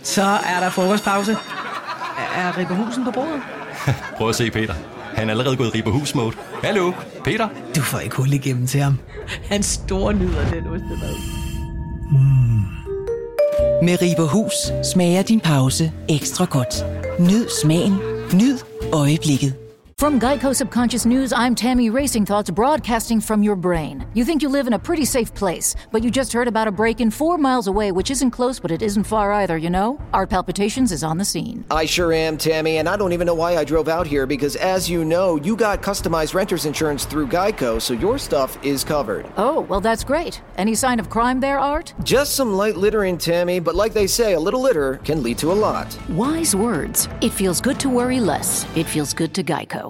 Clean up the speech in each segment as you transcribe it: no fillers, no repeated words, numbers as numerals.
Så er der frokostpause. Er Ribberhusen på bordet? Prøv at se Peter. Han er allerede gået i Ribberhus-mode. Hallo, Peter. Du får ikke hul igennem til ham. Han store nyder den ostemad. Med Ribberhus smager din pause ekstra godt. Nyd smagen. Nyd øjeblikket. From Geico Subconscious News, I'm Tammy Racing Thoughts broadcasting from your brain. You think you live in a pretty safe place, but you just heard about a break-in 4 miles away, which isn't close, but it isn't far either, you know? Art Palpitations is on the scene. I sure am, Tammy, and I don't even know why I drove out here, because as you know, you got customized renter's insurance through Geico, so your stuff is covered. Oh, well, that's great. Any sign of crime there, Art? Just some light littering, Tammy, but like they say, a little litter can lead to a lot. Wise words. It feels good to worry less. It feels good to Geico.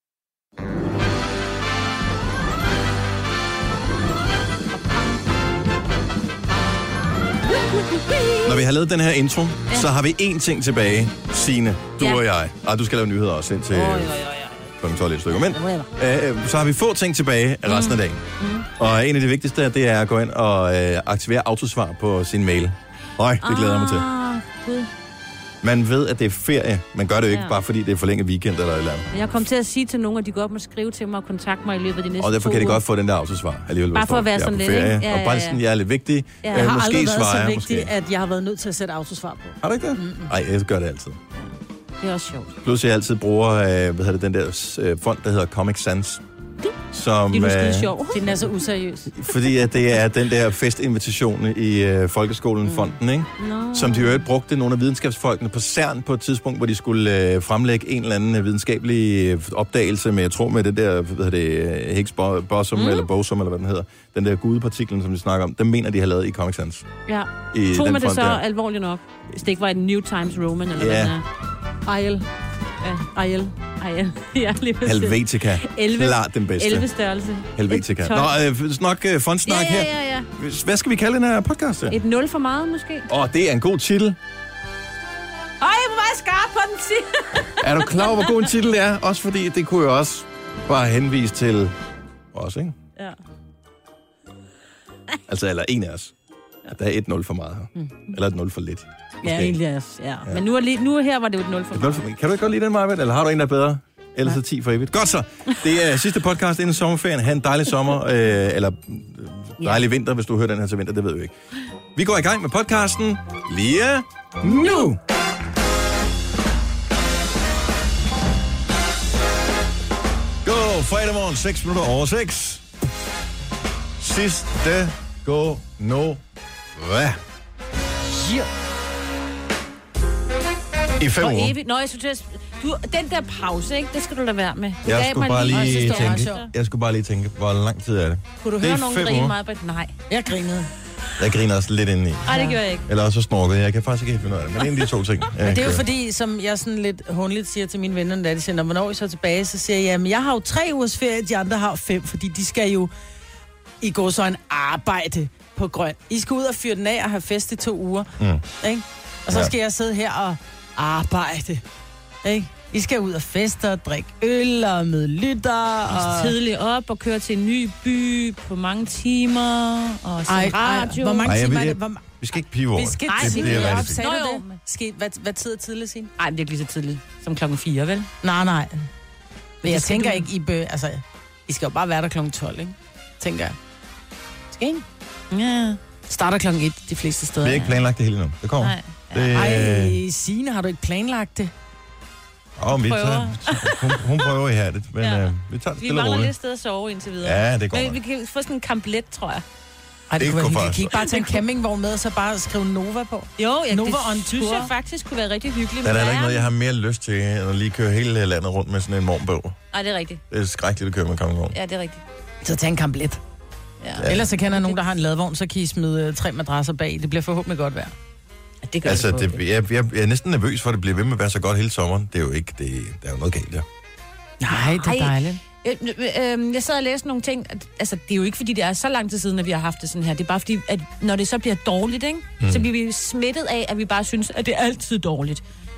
Når vi har lavet den her intro, så har vi én ting tilbage. Signe, du og jeg. Du skal lave nyheder også indtil kl. 12 et stykke. Men så har vi få ting tilbage resten af dagen. Og en af de vigtigste, det er at gå ind og aktivere autosvar på sin mail. Det glæder jeg mig til. Man ved, at det er ferie. Man gør det jo ikke bare, fordi det er forlænget weekend eller et eller andet. Jeg kom til at sige til nogen, at de godt må skrive til mig og kontakte mig i løbet af de næste 2 uger. Og derfor kan de godt få den der autosvar. Bare for at være sådan lidt, ikke? Ja. Og bare sådan, jeg er lidt vigtig. Jeg har aldrig været så vigtig, at jeg har været nødt til at sætte autosvar på. Har du ikke det? Nej, jeg gør det altid. Det er også sjovt. Plus jeg altid bruger, den der fond, der hedder Comic Sans. Som, det er skide sjov. Den er så useriøs. Fordi at det er den der festinvitation i folkeskolen-fonden, ikke? Som de jo brugte nogle af videnskabsfolkene på CERN på et tidspunkt, hvor de skulle fremlægge en eller anden videnskabelig opdagelse med, jeg tror med det der, Higgs boson eller boson, eller hvad den hedder. Den der gudepartiklen, som de snakker om, den mener de har lavet i Comic Sans. Ja. Tog man det så alvorligt nok? Hvis det ikke var et New Times Roman, eller hvad den er? Ja, lige præcis. Helvetica. Klart den bedste. 11 størrelse. Helvetica. Nok fondsnak her. Ja. Hvad skal vi kalde den her podcast? Et 0 for meget, måske? Det er en god titel. Jeg var meget skarp på den titel. Er du klar over, hvor god en titel det er? Også fordi det kunne jo også bare henvise til os, ikke? Ja. Altså, eller en af os. Der er et 0 for meget her. Eller et 0 for lidt. Måske. Ja, egentlig også. Ja. Men nu her var det jo et 0 for meget. Kan du ikke godt lide den, Marvind? Eller har du en, der er bedre? Ellers er 10 for evigt. Godt så. Det er sidste podcast inden sommerferien. Ha' en dejlig sommer, eller dejlig vinter, hvis du hører den her til vinter. Det ved vi ikke. Vi går i gang med podcasten lige nu. God fredag morgen, 6 minutter over 6. Sidste gå nu. Hvad? I 5 uger. Nå, jeg synes, den der pause, ikke? Det skal du lade være med. Jeg skulle bare lige tænke, hvor lang tid er det? Kunne du høre nogen grine meget? Nej. Jeg grinede. Jeg griner også lidt indeni. Nej, det gør jeg ikke. Eller også snorkede. Jeg kan faktisk ikke helt finde ud af det. Men det er en af de 2 ting. Men det er jo fordi, som jeg sådan lidt håndligt siger til mine venner, da de siger, hvornår I så tilbage, så siger jeg, men jeg har jo 3 ugers ferie, de andre har 5, fordi de skal jo i går så en arbejde på grøn. I skal ud og fyre den af og have fest i 2 uger. Ikke? Og så skal jeg sidde her og arbejde. Ikke? I skal ud og feste og drikke øl og møde lytter. Og tidligt op og køre til en ny by på mange timer og se radio. Hvor mange timer er det? Vi skal ikke pive over. Vi skal tidligt op. Sagde du det? Hvad tid er tidligt, Signe? Nej, det er ikke lige så tidligt som 4:00, vel? Nej. Men jeg tænker ikke, I skal jo bare være der 12:00, ikke? Tænker jeg. Skal I? Ja. Starter 1:00 de fleste steder. Vi har ikke planlagt det hele nu. Det kommer. Nej. Signe, har du ikke planlagt det? Hun prøver i hærdet, men vi tager det stille og roligt. Vi mangler lidt sted at sove indtil videre. Ja, det går. Men vi kan få sådan en kamplet, tror jeg. Ej, det kunne være hyggeligt. Kan I ikke bare tage en campingvogn med, og så bare skrive Nova på? Jo, Nova det synes jeg faktisk kunne være rigtig hyggeligt. Der er ikke noget, jeg har mere lyst til, end at lige køre hele landet rundt med sådan en morgenbog. Nej, det er rigtigt. Det er skrækkeligt at køre med campingvogn. Ja, det er rigtigt. Så tag en kamplet. Ja. Ellers så kender jeg nogen, der har en ladvogn, så kan I smide 3 madrasser bag. Det bliver forhåbentlig godt vejr. Det gør jeg er næsten nervøs for, at det bliver ved med at være så godt hele sommeren. Det er jo ikke, der er jo noget galt der. Nej, det er dejligt. Jeg sad og læste nogle ting. Altså, det er jo ikke, fordi det er så lang tid siden, at vi har haft det sådan her. Det er bare fordi, at når det så bliver dårligt, ikke? Så bliver vi smittet af, at vi bare synes, at det er altid dårligt.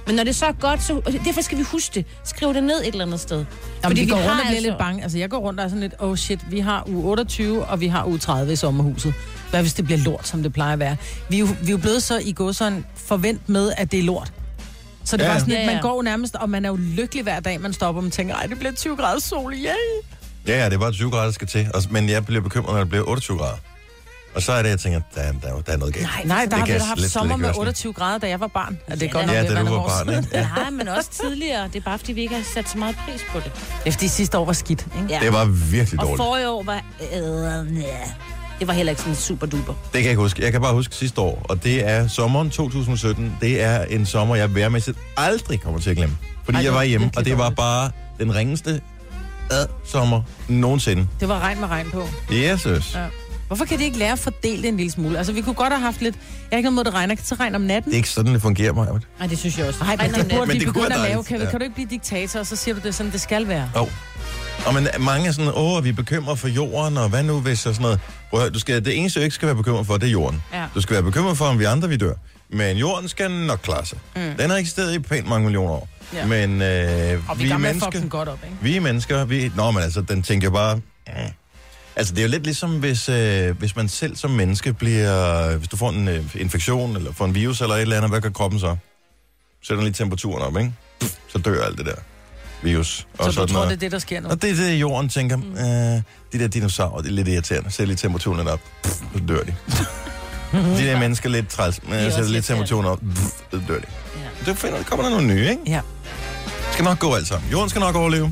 Men når det så er godt, så derfor skal vi huske det. Skriv det ned et eller andet sted. Fordi vi går rundt og bliver lidt bange. Altså, jeg går rundt og er sådan lidt, oh shit, vi har uge 28, og vi har uge 30 i sommerhuset. Hvad hvis det bliver lort, som det plejer at være? Vi er jo blevet så i går sådan forvent med, at det er lort. Så det er bare sådan lidt, man går nærmest, og man er jo lykkelig hver dag, man stopper og man tænker, ej, det bliver 20 grader sol, yay! Ja, det er bare 20 grader, der skal til. Men jeg bliver bekymret, når det bliver 28 grader. Og så er det, jeg tænker, der er noget galt. Nej, der har vi haft sommer med 28 grader, da jeg var barn. Ja, det er godt nok, da du var barn, ikke? Nej, men også tidligere. Det er bare, fordi vi ikke har sat så meget pris på det. Det er fordi sidste år var skidt, ikke? Ja. Det var virkelig dårligt. Og forrige år var... det var heller ikke sådan super duper. Det kan jeg ikke huske. Jeg kan bare huske sidste år, og det er sommeren 2017. Det er en sommer, jeg værmæssigt aldrig kommer til at glemme. Fordi jeg var hjemme, og det var bare den ringeste sommer nogensinde. Det var regn med regn på. Jesus. Ja. Hvorfor kan de ikke lære at fordele det en lille smule? Altså, vi kunne godt have haft lidt... Jeg har ikke noget mod, det regner. Kan det regne om natten? Det er ikke sådan, det fungerer, Maja. Nej, det synes jeg også. Nej, men det burde vi begynde at lave. Kan du ikke blive diktator, og så siger du det sådan, det skal være? Og men mange er sådan, vi er bekymret for jorden, og hvad nu hvis og sådan noget. Prøv, det eneste, du ikke skal være bekymret for, det er jorden. Ja. Du skal være bekymret for, om vi andre vi dør. Men jorden skal nok klare sig. Den har eksisteret i pænt mange millioner år. Ja. Men og vi er mennesker, godt op, ikke? Vi er mennesker, men altså, den tænker bare... Altså, det er jo lidt ligesom, hvis man selv som menneske bliver... Hvis du får en infektion, eller får en virus eller et eller andet, hvad gør kroppen så? Sætter lige temperaturen op, ikke? Så dør alt det der virus. Og så du tror, det er det, der sker nu? Og det er det, jorden tænker. De der dinosaurer, det er lidt irriterende. Sætter lige temperaturen lidt op. Så dør de. De der mennesker lidt træls. Sætter lige temperaturen op. Så dør de. Ja. Det kommer der nogle nye, ikke? Ja. Det skal nok gå alt sammen. Jorden skal nok overleve.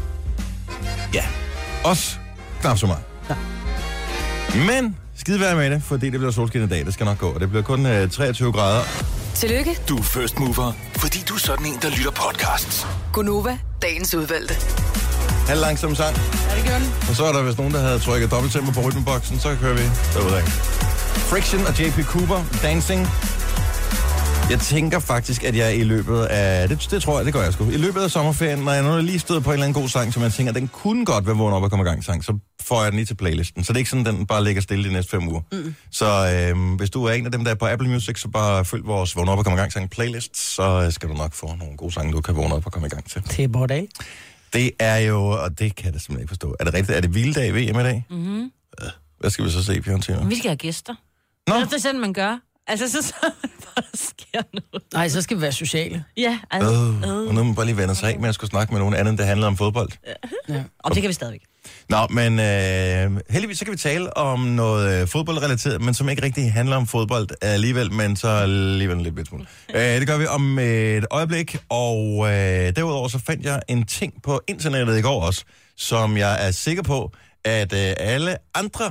Ja. Også knap så meget. Ja. Men skide være med det, fordi det bliver solskin i dag. Det skal nok gå. Og det bliver kun 23 grader. Tillykke. Du er first mover, fordi du er sådan en, der lytter podcasts. Gunova, dagens udvalgte. Halv langsom sang. Ja, det gør den. Og så er der vist nogen, der havde trykket dobbelttempo på rytmeboksen, så kører vi derudad. Friction og JP Cooper, Dancing. Jeg tænker faktisk, at jeg i løbet af... Det tror jeg, det gør jeg sgu. I løbet af sommerferien, når jeg nu lige støder på en eller anden god sang, som jeg tænker, den kunne godt være vågen op og komme i gang sang, så får jeg den lige til playlisten. Så det er ikke sådan, den bare ligger stille de næste 5 uger. Så hvis du er en af dem, der er på Apple Music, så bare følg vores vågen op og komme i gang sang playlist, så skal du nok få nogle gode sange, du kan vågne op og komme i gang til. Det er både dag. Det er jo, og det kan jeg da simpelthen ikke forstå. Er det rigtigt? Er det hviledag i VM i dag? Mm-hmm. Hvad skal vi så se, Bjørn Tine? Vi skal have gæster. Nå. Det er sådan, man gør. Altså, så der sker noget. Nej, så skal vi være sociale. Ja, og nu må man bare lige vende sig af med at skulle snakke med nogen andet, end det handler om fodbold. Ja. Og det kan vi stadigvæk. Nå, men heldigvis så kan vi tale om noget fodboldrelateret, men som ikke rigtig handler om fodbold alligevel, men så alligevel lidt lidt smule. Det gør vi om et øjeblik, og derudover så fandt jeg en ting på internettet i går også, som jeg er sikker på, at alle andre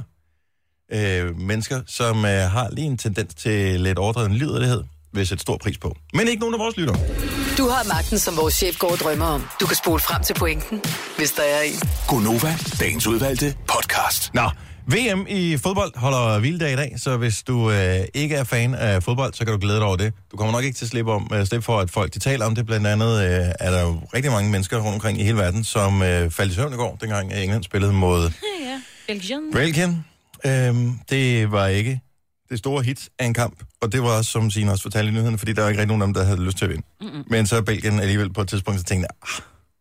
mennesker, som har lige en tendens til lidt overdreven liderlighed, vil sætte stor pris på. Men ikke nogen af vores lyttere. Du har magten, som vores chef går og drømmer om. Du kan spole frem til pointen, hvis der er en. Gunova, dagens udvalgte podcast. Nå, VM i fodbold holder hviledag i dag, så hvis du ikke er fan af fodbold, så kan du glæde dig over det. Du kommer nok ikke til at slippe for, at folk de taler om det. Blandt andet er der jo rigtig mange mennesker rundt omkring i hele verden, som faldt i søvn i går, dengang England spillede mod Belgien. Det var ikke det store hit af en kamp, og det var også, som Signe også fortalte i nyhederne, fordi der var ikke rigtig nogen af dem, der havde lyst til at vinde. Men så Belgien alligevel på et tidspunkt, så tænkte jeg,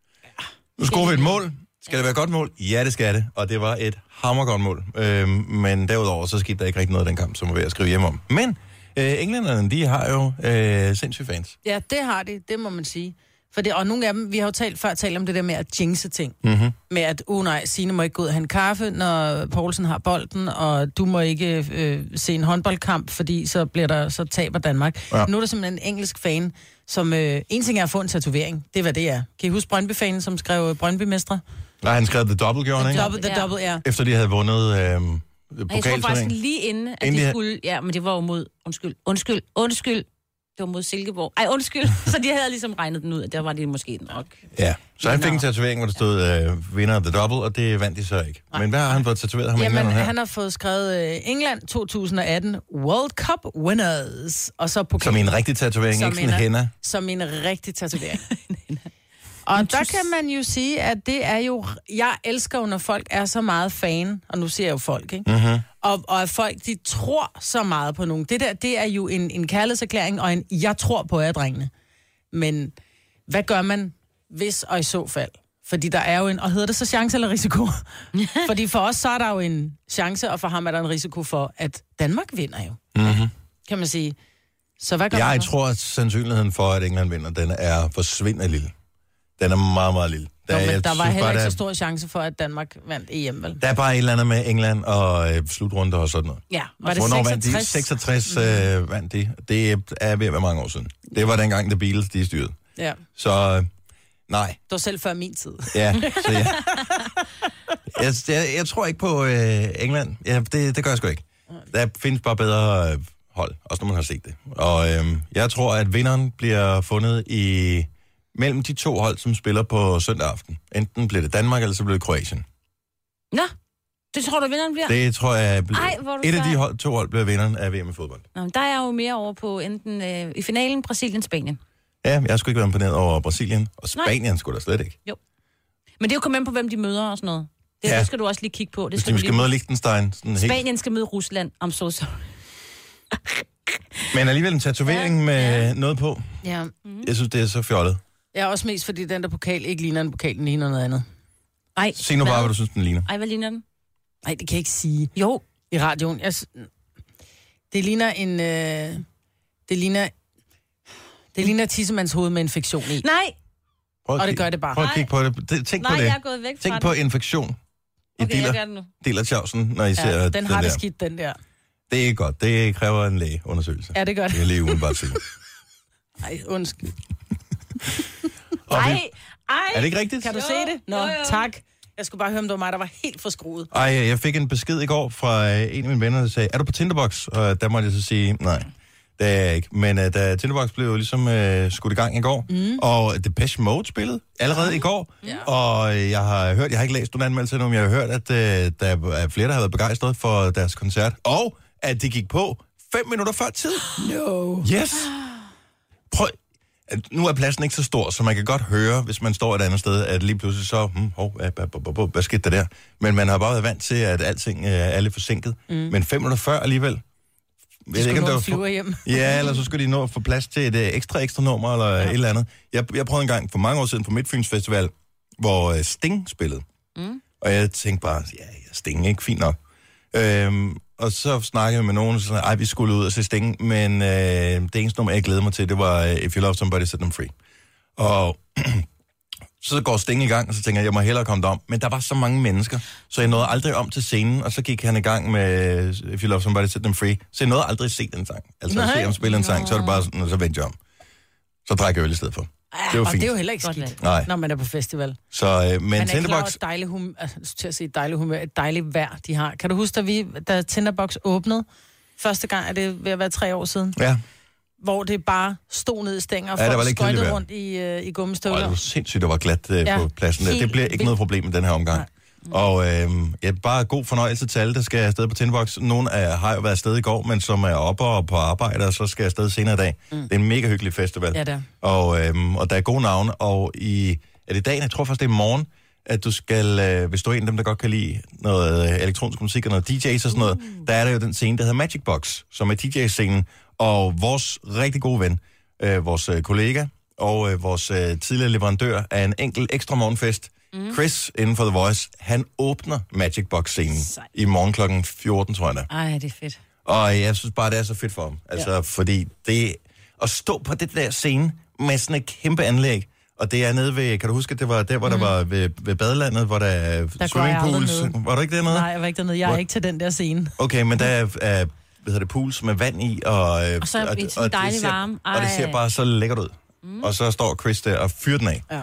nu scorer vi et mål. Skal det være et godt mål? Ja, det skal det, og det var et hammergodt mål. Men derudover, så skete der ikke rigtig noget af den kamp, som var ved at skrive hjem om. Men englænderne, de har jo sindssyge fans. Ja, det har de, det må man sige. For det, og nogle af dem, vi har jo talt om det der med at jinxe ting. Med at, nej, Signe må ikke gå ud og have en kaffe, når Poulsen har bolden, og du må ikke se en håndboldkamp, fordi så taber Danmark. Ja. Nu er der simpelthen en engelsk fan, som en ting er at få en tatovering. Det er, hvad det er. Kan I huske Brøndby-fanen, som skrev Brøndby-mestre? Nej, han skrev The Double, gjorde han, ikke? The Double, ja. Efter de havde vundet pokalturnering. Jeg tror faktisk lige inden, at de skulle... Ja, men det var jo mod... Undskyld. Det var mod Silkeborg. Ej, undskyld. Så de havde ligesom regnet den ud, at der var det måske nok. Ja, så han fik en tatovering, hvor der stod vinder The Double, og det vandt de så ikke. Nej. Men hvad har han fået tatoveret ham? Jamen, han har fået skrevet England 2018 World Cup Winners. Og så pokal. Som en rigtig tatovering, ikke sådan en hænder? Som en rigtig tatovering. Og der kan man jo sige, at det er jo... Jeg elsker jo, når folk er så meget fan, og nu siger jeg jo folk, ikke? Mm-hmm. Og at folk, de tror så meget på nogen. Det der, det er jo en kærlighedserklæring og en jeg tror på jer, drengene. Men hvad gør man, hvis og i så fald? Fordi der er jo og hedder det så chance eller risiko? Fordi for os, så er der jo en chance, og for ham er der en risiko for, at Danmark vinder jo. Mm-hmm. Kan man sige. Så hvad gør man? Jeg tror, at sandsynligheden for, at England vinder, den er forsvindende lille. Den er meget, meget lille. Der var heller ikke så stor chance for, at Danmark vandt EM, vel? Der er bare et eller andet med England og slutrunder og sådan noget. Ja, var det hvornår 66? Vandt de? 66 vandt de. Det er ved at være mange år siden. Det var dengang, The Beatles, de styrede. Ja. Så nej. Det var selv før min tid. Ja, så jeg tror ikke på England. Ja, det gør jeg sgu ikke. Der findes bare bedre hold, også når man har set det. Og jeg tror, at vinderen bliver fundet mellem de to hold, som spiller på søndag aften. Enten bliver det Danmark, eller så bliver det Kroatien. Nå, det tror du, vinderen bliver? Det tror jeg, et af de to hold bliver vinderen af VM i fodbold. Nå, der er jo mere over på enten i finalen Brasilien-Spanien. Ja, jeg skulle ikke være imponeret over Brasilien, og Spanien skulle der slet ikke. Jo. Men det er jo kommet ind på, hvem de møder og sådan noget. Det skal du også lige kigge på. Det skal møde Liechtenstein. Spanien skal møde Rusland. I'm so sorry. Men alligevel en tatovering med noget på. Ja. Jeg synes, det er så fjollet. Ja, også mest fordi den der pokal ikke ligner en pokal, den ligner noget andet. Ej, sig nu bare, hvad du synes, den ligner. Ej, hvad ligner den? Nej, det kan jeg ikke sige. Jo. I radioen. Det ligner en... Det ligner tissemands hoved med infektion i. Nej! Og det gør det bare. Prøv at kigge på det. Tænk på det. Jeg er gået væk fra Tænk på infektion. Okay, jeg gør det nu. Deler tjavsen, når I ser den har det skidt, den der. Det er godt. Det kræver en lægeundersøgelse. Ja, det gør det. Det er lige umiddelbart sige. Ej, undskyld. Ej. Er det ikke rigtigt? Kan du se det? Nå, tak. Jeg skulle bare høre, om det var mig, der var helt forskruet. Ej, jeg fik en besked i går fra en af mine venner, der sagde, er du på Tinderbox? Og der måtte jeg så sige, nej, det er jeg ikke. Men da Tinderbox blev jo ligesom skudt i gang i går, og Depeche Mode spillede allerede i går, og jeg har ikke læst nogen anmeldelse endnu, men jeg har hørt, at der er flere, der har været begejstret for deres koncert, og at de gik på 5 minutter før tid. No. Yes. Prøv. Nu er pladsen ikke så stor, så man kan godt høre, hvis man står et andet sted, at lige pludselig så, hvad skete der? Men man har bare været vant til, at alting er lidt forsinket. Men 5 minutter før alligevel. De skulle nå at flyve hjem. Ja, eller så skulle de nå at få plads til et ekstra nummer, eller et eller andet. Jeg prøvede en gang for mange år siden på Midtfyns Festival, hvor Sting spillede. Og jeg tænkte bare, Sting er ikke fint nok. Og så snakkede jeg med nogen, og så sagde, vi skulle ud og se Sting, men det eneste nummer, jeg glæder mig til, det var If You Love Somebody, Set Them Free. Og så går Sting i gang, og så tænker jeg må hellere komme derom. Men der var så mange mennesker, så jeg nåede aldrig om til scenen, og så gik han i gang med If You Love Somebody, Set Them Free. Så jeg nåede aldrig se den sang. Altså at se ham spille en sang, så er det bare sådan, og så vendte jeg om. Så drak jeg øl i stedet for. Det var fint. Det er jo heller ikke skidt, når man er på festival. Så, men man Tinderbox... et dejligt vejr, de har. Kan du huske, da Tinderbox åbnede? Første gang er det ved at være 3 år siden. Ja. Hvor det bare stod ned i stænger, og folk skøjtede rundt i gummistøvler. Det var sindssygt, der var glat på pladsen. Det bliver ikke noget problem med den her omgang. Nej. Og bare god fornøjelse til alle, der skal afsted på Tinderbox. Nogle har jo været afsted i går, men som er oppe og på arbejde, og så skal afsted senere i dag. Det er en mega hyggelig festival. Ja, det er. Og der er gode navne, og er det dagen, jeg tror først det er i morgen, at du skal, hvis du er en af dem, der godt kan lide noget elektronisk musik og noget DJ's og sådan noget, der er der jo den scene, der hedder Magic Box, som er DJ-scenen, og vores rigtig gode ven, vores kollega og vores tidligere leverandør af en enkelt ekstra morgenfest, Chris inden for The Voice, han åbner Magic Box-scenen i morgen klokken 14, tror jeg da. Ej, det er fedt. Og jeg synes bare, det er så fedt for ham. Altså, fordi det... At stå på det der scene med sådan et kæmpe anlæg, og det er nede ved... Kan du huske, at det var der, hvor der var ved badelandet, hvor der er swimmingpools? Var du ikke dernede? Nej, jeg var ikke dernede. Jeg er ikke til den der scene. Okay, men der er pools med vand i, og så dejlig varme. Og det ser bare så lækkert ud. Og så står Chris der og fyrer den af. Ja.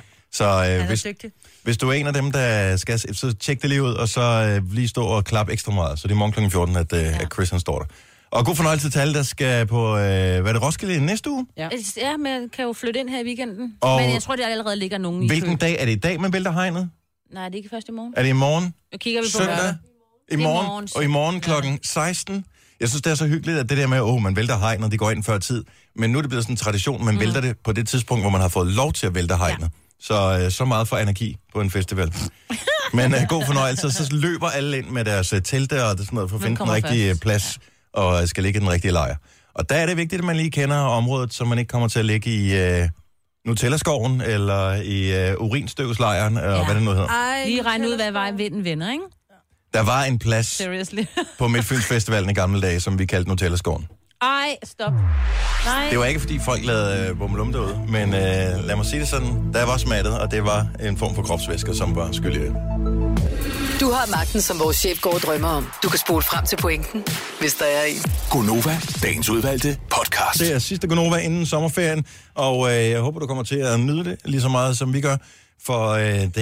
Så hvis du er en af dem, der skal, så tjek det lige ud, og så lige stå og klappe ekstra meget. Så det er morgen kl. 14, at Chris han står der. Og god fornøjelse til alle, der skal på, hvad er det, Roskilde næste uge? Ja, man kan jo flytte ind her i weekenden. Og men jeg tror, det allerede ligger nogen i kø. Hvilken dag? Er det i dag, man vælter hegnet? Nej, det er ikke først i morgen. Er det i morgen? Nu kigger vi på søndag? I morgen. Og i morgen klokken 16. Jeg synes, det er så hyggeligt, at det der med, man vælter hegnet, de går ind før tid. Men nu er det blevet sådan en tradition, man vælter det på det tidspunkt, hvor man har fået lov til at vælte hegnet. Så meget for energi på en festival. Men god fornøjelse. Så løber alle ind med deres telte og sådan noget, for at finde den rigtige plads, og skal ligge i den rigtige lejr. Og der er det vigtigt, at man lige kender området, så man ikke kommer til at ligge Nutella-skoven, eller i urinstøvslejren, og hvad det nu hedder. Lige regne ud, hvad vejen vinden vender, ikke? Der var en plads Seriously. på Midtfyns Festivalen i gamle dage, som vi kaldte Nutella-skoven. Ej, stop. Nej. Det var ikke, fordi folk lavede bummelum derude, men lad mig sige det sådan, der var smattet, og det var en form for kropsvæsker, som var skyld i det. Du har magten, som vores chef går og drømmer om. Du kan spole frem til pointen, hvis der er en. Gonova, dagens udvalgte podcast. Det er sidste Gonova inden sommerferien, og jeg håber, du kommer til at nyde det lige så meget, som vi gør, for det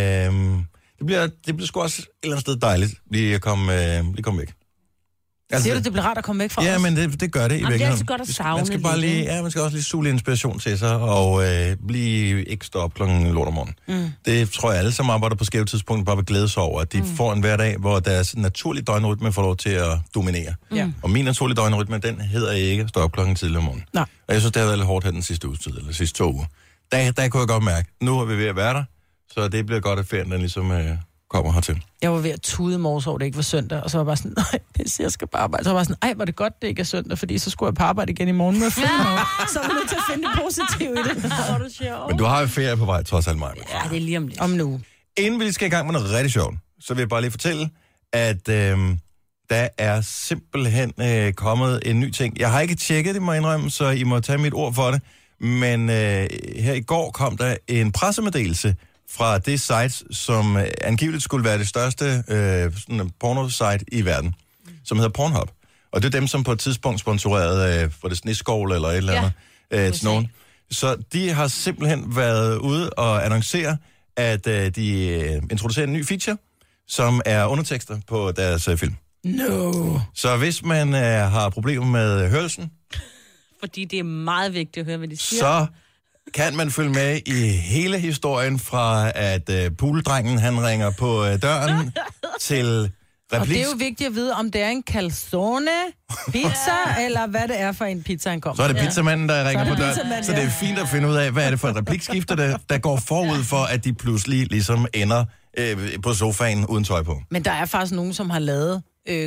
bliver sgu også et eller andet sted dejligt lige at komme væk. Altså, siger du, det bliver rart at komme væk fra os? Ja, men det gør det i virkeligheden. Det er altid godt at savne. Man skal bare lige, man skal også lige suge inspiration til sig, og ikke stå op klokken lort om morgenen. Det tror jeg alle, som arbejder på skæve tidspunkt, bare vil glæde sig over, at de får en hverdag, hvor deres naturlige døgnrytme får lov til at dominere. Og min naturlige døgnrytme, den hedder ikke at stå op klokken tidlig om morgenen. Nej. Og jeg synes, det har været lidt hårdt her den sidste uges tid, eller sidste 2 uger. Der kunne jeg godt mærke, nu er vi ved at være der, så det bliver godt, at ferien den ligesom kommer hertil. Jeg var ved at tude i morges over, det ikke var søndag, og så var jeg bare sådan, nej, jeg skal bare arbejde. Så var jeg bare sådan, var det godt, det ikke er søndag, fordi så skulle jeg på arbejde igen i morgen med 5 år. Så var jeg nødt til at finde det positive i det. Men du har jo ferie på vej, trods alt mig. Ja, det er lige om lidt. Om nu. Inden vi skal i gang med noget rigtig sjovt, så vil jeg bare lige fortælle, at der er simpelthen kommet en ny ting. Jeg har ikke tjekket det, må jeg indrømme, så I må tage mit ord for det. Men her i går kom der en pressemeddelelse fra det site, som angiveligt skulle være det største porno-site i verden, som hedder Pornhub. Og det er dem, som på et tidspunkt sponsorerede for det Sneskål eller et eller andet til nogen. Så de har simpelthen været ude og annoncere, at de introducerer en ny feature, som er undertekster på deres film. No. Så hvis man har problemer med hørelsen, fordi det er meget vigtigt at høre, hvad de siger, så kan man følge med i hele historien fra, at pooldrengen han ringer på døren til replik. Og det er jo vigtigt at vide, om det er en calzone pizza, eller hvad det er for en pizza, han kommer. Så er det pizzamanden, der ringer på døren. Så det er fint at finde ud af, hvad er det for et replikskifte, der går forud for, at de pludselig ligesom ender på sofaen uden tøj på. Men der er faktisk nogen, som har lavet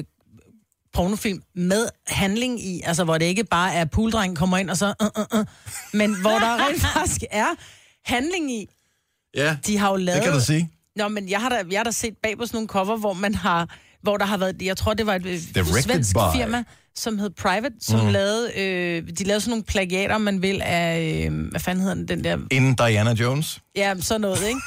pornofilm med handling i, altså hvor det ikke bare er pooldrengen kommer ind og så men hvor der rent faktisk er handling i. Ja, de har jo lavet, det kan du sige. Nå, men jeg har da set bag på sådan nogle cover, hvor der har været, jeg tror det var et svensk firma, som hed Private, som lavede, de lavede sådan nogle plagiater, man vil af, hvad fanden hedder den der? Inden Diana Jones? Ja, sådan noget, ikke?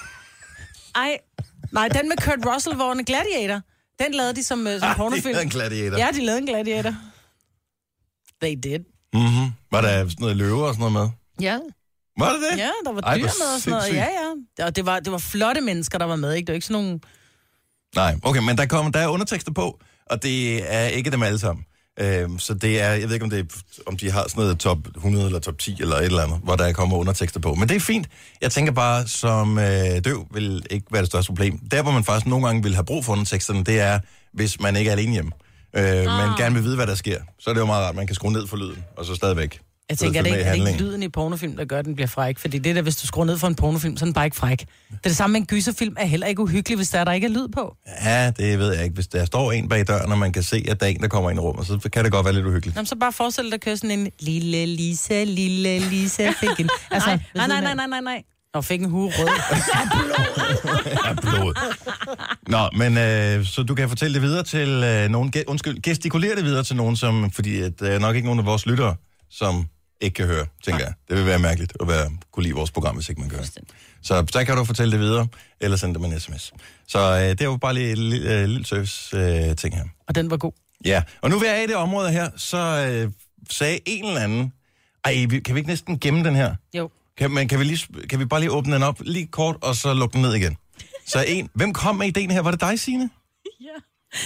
Nej, den med Kurt Russell, hvor en gladiator. Den lavede de som pornofilm. De lavede en gladiator. Ja, de lavede en gladiator. They did. Mm-hmm. Var der sådan noget løver og sådan noget med? Ja. Var det det? Ja, der var dyr med og sådan noget. Ja. Og det var flotte mennesker, der var med, ikke? Det var ikke sådan nogle... Nej, okay, men der er undertekster på, og det er ikke dem alle sammen. Så det er, jeg ved ikke, om de har sådan noget top 100 eller top 10 eller et eller andet, hvor der kommer undertekster på. Men det er fint. Jeg tænker bare, som døv vil ikke være det største problem. Der, hvor man faktisk nogle gange vil have brug for underteksterne, det er, hvis man ikke er alene hjemme. Men gerne vil vide, hvad der sker. Så er det jo meget rart, man kan skrue ned for lyden, og så stadigvæk. Jeg tænker, er det ikke lyden i pornofilm, der gør, at den bliver fræk? Fordi det der, hvis du skruer ned for en pornofilm, så er den bare ikke fræk. Det er det samme med en gyserfilm, er heller ikke uhyggelig, hvis der ikke er lyd på. Ja, det ved jeg ikke. Hvis der står en bag døren, og man kan se, at der er en, der kommer ind i rummet, så kan det godt være lidt uhyggeligt. Jamen, så bare forestil dig, at der kører sådan en lille Lisa fik en... Altså, nej. Og fik en hue rød. Af blod. Nå, men så du kan fortælle det videre til nogen... gestikulere det videre til nogen, som... Fordi der er nok ikke nogen af vores lyttere, som ikke kan høre, tænker jeg. Det vil være mærkeligt at kunne lide vores program, hvis ikke man gør. Så der kan du fortælle det videre, eller sende dem en sms. Så det er jo bare lige en lille service-ting her. Og den var god. Ja, og nu vil jeg i det område her, så sagde en eller anden... kan vi ikke næsten gemme den her? Jo. Kan vi bare lige åbne den op lige kort, og så lukke den ned igen? Så hvem kom med ideen her? Var det dig, Signe? Ja.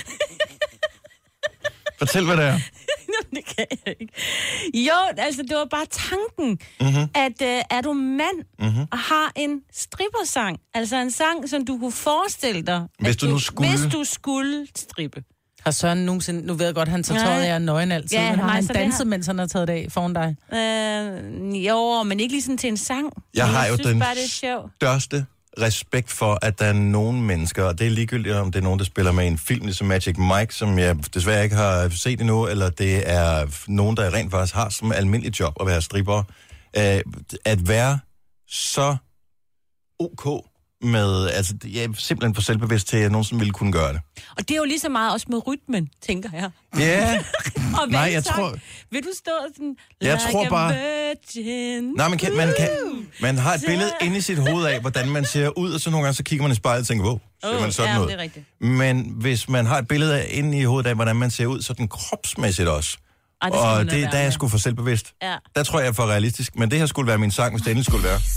Fortæl, hvad det er. Det kan jeg ikke. Jo, altså det var bare tanken, at er du mand og har en strippersang, altså en sang, som du kunne forestille dig, hvis du skulle strippe. Har Søren nogensinde, nu ved jeg godt, han tager tøjet af nøgen altid, men har han danset, mens han har taget det af foran dig? Jo, men ikke lige sådan til en sang. Jeg har jo den største respekt for, at der er nogle mennesker, og det er ligegyldigt, om det er nogen, der spiller med en film, ligesom Magic Mike, som jeg desværre ikke har set endnu, eller det er nogen, der rent faktisk har som almindelig job at være stripper, at være så ok med, altså jeg er simpelthen for selvbevidst til, at jeg nogensinde ville kunne gøre det. Og det er jo lige så meget også med rytmen, tænker jeg. Ja. Nej, jeg tror... Vil du stå sådan... Jeg like tror bare... Virgin. Nej, man har et billede inde i sit hoved af, hvordan man ser ud, og så nogle gange så kigger man i spejlet og tænker, wow, ser man sådan noget. Det er rigtigt. Men hvis man har et billede af inde i hovedet af, hvordan man ser ud, så den kropsmæssigt også. Og det, der er jeg sgu for selvbevidst. Ja. Der tror jeg er for realistisk. Men det her skulle være min sang, hvis det endelig skulle være.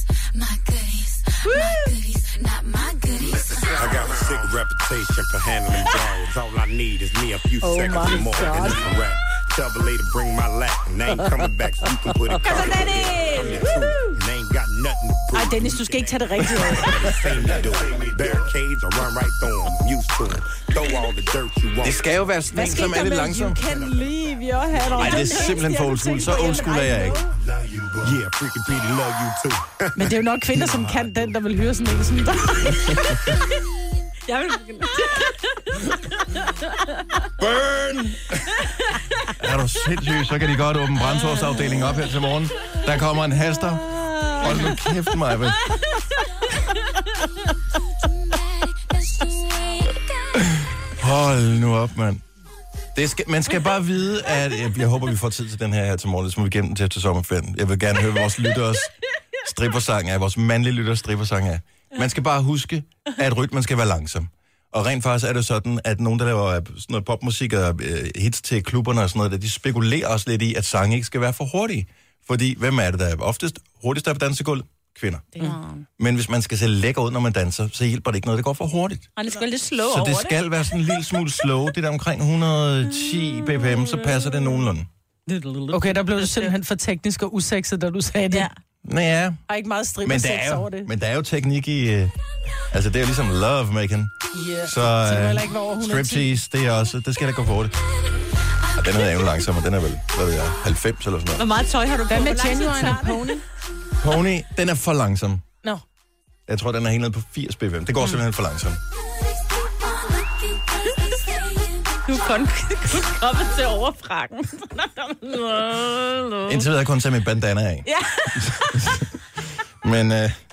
I got a sick reputation for handling dogs. All I need is me a few seconds more and it's a wrap. Tell the lady bring my lap and I ain't coming back so you can put it Kom så, Dennis! ain't got nothing to prove. Ej, Dennis, du skal ikke tage det rigtigt af. Barricades or run right through them. Used to them. Throw all the dirt you want. Det skal jo være sådan en, som er lidt langsom. You can leave your head on. Nej, det er simpelthen for old school. Så old school er jeg ikke. Yeah, freaking Petey love you too. Men det er jo nok kvinder, som kan den, der vil høre sådan en som dig. Jeg vil... Burn! Er du sindssyg, så kan de godt åbne brandtårsafdelingen op her til morgen. Der kommer en haster. Hold nu kæft mig, vel? Hold nu op, mand. Man skal bare vide, at jeg håber, vi får tid til den her til morgen, så må vi gemme den til efter sommerferien. Jeg vil gerne høre vores lytteres strippersang af, vores mandlige lytteres strippersang af. Man skal bare huske, at rytmen skal være langsom. Og rent faktisk er det sådan, at nogen, der laver sådan noget popmusik og hits til klubberne og sådan noget, de spekulerer også lidt i, at sange ikke skal være for hurtige. Fordi, hvem er det, der er oftest hurtigst på dansegulvet? Kvinder. Men hvis man skal se lækker ud, når man danser, så hjælper det ikke noget, der går for hurtigt. Og det skal lidt slow så over det skal være sådan en lille smule slow. Det der omkring 110 bpm, så passer det nogenlunde. Okay, der blev du simpelthen for teknisk og usekset, da du sagde det. Ja. Ja. Har ikke meget strip og sex over det. Men der er jo teknik i... altså, det er jo ligesom lovemaking. Yeah. Så striptease, det er også... Det skal da gå hurtigt. Og den er jo langsom, og den er vel, hvad ved jeg, 90 eller sådan noget. Hvor meget tøj har du på? Med Genuine Pony? Pony, den er for langsom. Nå. Jeg tror, den er helt nede på 80 bpm. Det går simpelthen for langsomt. Du er kun kommet til overfrakken. Indtil videre kun tage min bandana af. Ja. Men...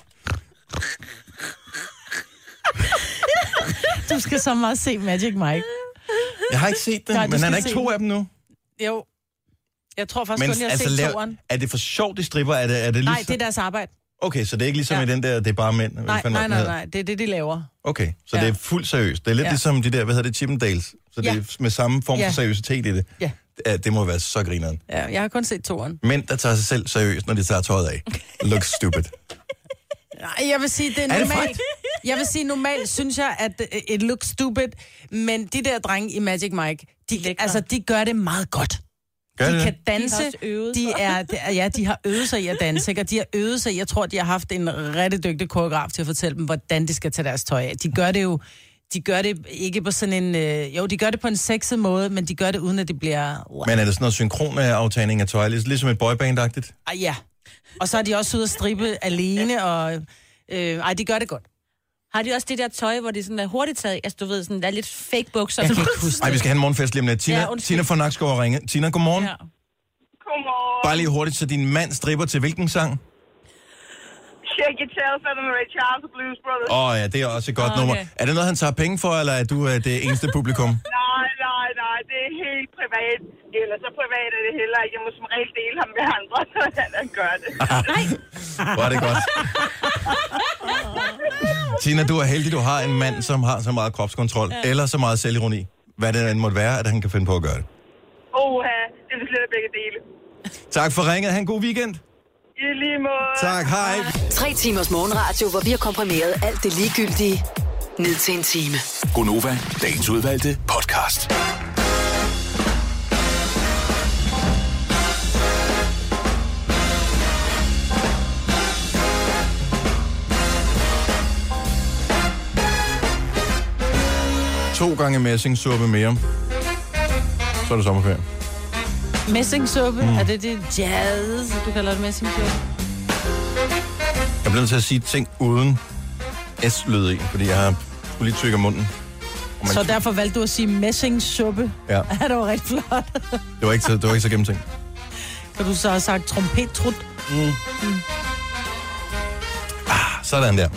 Du skal så meget se Magic Mike. Jeg har ikke set den, men han er ikke 2 af dem nu. Jo. Jeg tror faktisk kun, jeg har set 2'eren. Er det for sjovt, de stripper? Er det Nej, ligesom... det er deres arbejde. Okay, så det er ikke ligesom i den der, det er bare mænd? Nej. Det er det, de laver. Okay, så det er fuldt seriøst. Det er lidt ligesom de der, hvad hedder det, Chippendales. Så det er med samme form for seriøsitet i det. Ja. Det må være så grineren. Ja, jeg har kun set 2'eren. Mænd, der tager sig selv seriøst, når de tager tøjet af. Looks stupid. Nej, jeg vil sige, det er normalt. Jeg vil sige, normalt synes jeg, at it looks stupid, men de der drenge i Magic Mike, de gør det meget godt. De kan danse. De har øvet sig i at danse, og de har øvet sig. Jeg tror, de har haft en rigtig dygtig koreograf til at fortælle dem, hvordan de skal tage deres tøj af. De gør det jo, de gør det ikke på sådan en... de gør det på en sexet måde, men de gør det uden, at det bliver... Men er det sådan noget synkron aftagning af tøj, ligesom et boyband-agtigt? Ja. Og så er de også ude at strippe alene, og... de gør det godt. Har de også det der tøj, hvor det sådan er hurtigt taget? Altså, du ved, sådan, der er lidt fake bukser. Vi skal have en morgenfest lige om lidt. Tina fra Nakskov og ringe. Tina, godmorgen. Ja. Godmorgen. Bare lige hurtigt, så din mand stripper til hvilken sang? Shake Your Tail Feather med Ray Charles og Blues Brothers. Ja, det er også et godt nummer. Er det noget, han tager penge for, eller er du det eneste publikum? Nej, det er helt privat. Eller så privat er det heller ikke. Jeg må som regel dele ham med andre, så han gør det. Nej. Hvor er det godt. Tina, du er heldig, du har en mand, som har så meget kropskontrol, eller så meget selvironi. Hvad det end måtte være, at han kan finde på at gøre det. Det er slet begge dele. Tak for ringet. Ha' en god weekend. I lige måde. Tak, hej. 3 timers morgenradio, hvor vi har komprimeret alt det ligegyldige ned til en time. Gonova, dagens udvalgte podcast. To gange messingsuppe mere. Så er det sommerferie. Messingsuppe? Er det jazz, du kalder det messingsuppe? Jeg bliver nødt til at sige ting uden S-lyd i, fordi jeg har skulle lige tykke munden. Så derfor valgte du at sige messingsuppe? Ja. Det var rigtig flot. Det var ikke så gennemtænkt. Kan du så have sagt trompettrut? Sådan der.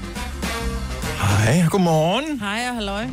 Hej, godmorgen. Hej og halløj.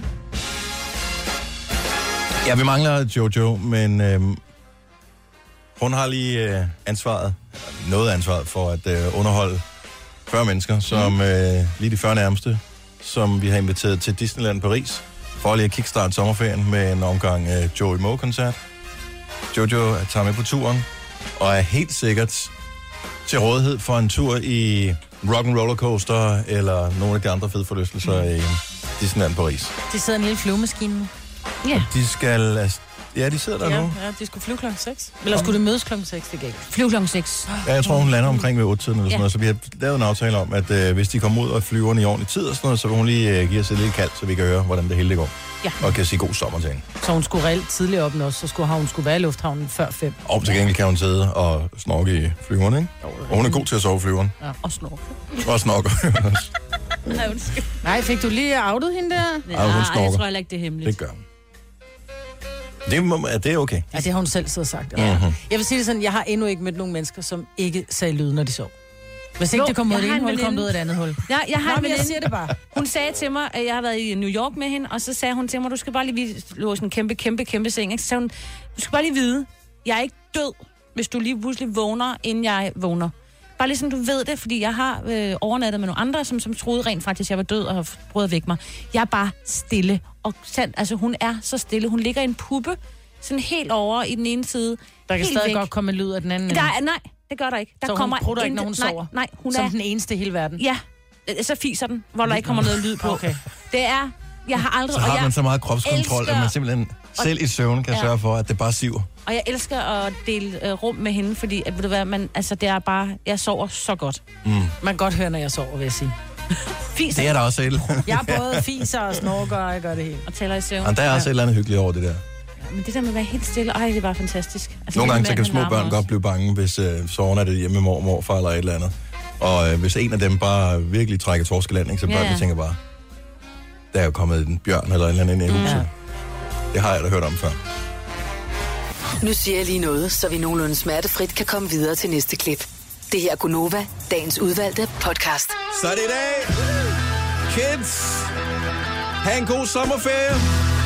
Ja, vi mangler Jojo, men hun har lige noget ansvaret for at underholde 40 mennesker, som lige de 40 nærmeste, som vi har inviteret til Disneyland Paris, for lige at kickstarte sommerferien med en omgang Joey Moe-koncert. Jojo tager med på turen, og er helt sikkert til rådighed for en tur i Rock'n'Roller Coaster, eller nogle af de andre fede forlystelser i Disneyland Paris. De sidder i en lille flyvemaskine. Ja. De skal... Ja, de sidder der nu. Ja, de skulle flyve klokken 6. Eller skulle det mødes klokken 6? Det gik ikke. Flyve klokken 6. Ja, jeg tror, hun lander omkring ved 8-tiden eller sådan noget. Så vi har lavet en aftale om, at hvis de kommer ud og flyver i ordentlig tid og sådan noget, så vil hun lige give os et lille kald, så vi kan høre, hvordan det hele går. Ja. Og kan sige god sommer til hende. Så hun skulle reelt tidligere op også, så skulle hun være i lufthavnen før 5. Og til gengæld kan hun sidde og snorke i flyveren, ikke? Og hun er god til at sove i flyveren. Ja, og snorke. Og snorke. Nej, fik du lige outet hende der? Ja, jeg tror heller ikke, det er hemmeligt. Det gør hun. Det er okay. Ja, det har hun selv så sagt. Ja. Mm-hmm. Jeg vil sige det sådan, jeg har endnu ikke mødt nogen mennesker, som ikke sagde lyd, når de sov. Hvis ikke det kommer ud af det ene hul, kommer det ud af det andet hul. Ja, jeg har en veninde. Jeg siger det bare. Hun sagde til mig, at jeg har været i New York med hende, og så sagde hun til mig, du skal bare lige lå sådan en kæmpe seng. Så sagde hun, du skal bare lige vide, jeg er ikke død, hvis du lige pludselig vågner, inden jeg vågner. Bare lige sådan, du ved det, fordi jeg har overnattet med nogle andre, som troede rent faktisk, at jeg var død og har prøvet at vække mig. Jeg er bare stille. Og altså, hun er så stille. Hun ligger i en puppe, sådan helt over i den ene side. Der kan stadig godt komme lyd af den anden. Nej, det gør der ikke. Der så kommer hun prutter ikke, når hun sover? Nej, hun som er den eneste i hele verden? Ja, så fiser den, hvor der ikke kommer noget lyd på. Okay. Det er, jeg har aldrig... Så har man så meget kropskontrol, at man simpelthen selv i søvn kan sørge for, at det bare siver. Og jeg elsker at dele rum med hende, fordi at, ved du hvad, det er bare... Jeg sover så godt. Man kan godt høre, når jeg sover, vil jeg sige. Det er der også selv. Jeg er både fiser og snorker, og jeg gør det hele. Og taler i søvn. Og der er også et eller andet hyggeligt over det der. Men det der med at være helt stille, det er bare fantastisk. Altså, nogle gange så kan små børn godt blive bange, hvis soverne er det hjemme med mor og morfar eller et eller andet. Og hvis en af dem bare virkelig trækker torskelanding, så børnene tænker bare, der er jo kommet en bjørn eller et eller andet ind i huset. Ja. Det har jeg da hørt om før. Nu siger jeg lige noget, så vi nogenlunde smertefrit kan komme videre til næste klip. Det her er Gunova, dagens udvalgte podcast. Så er det i dag. Kids, ha' en god sommerferie.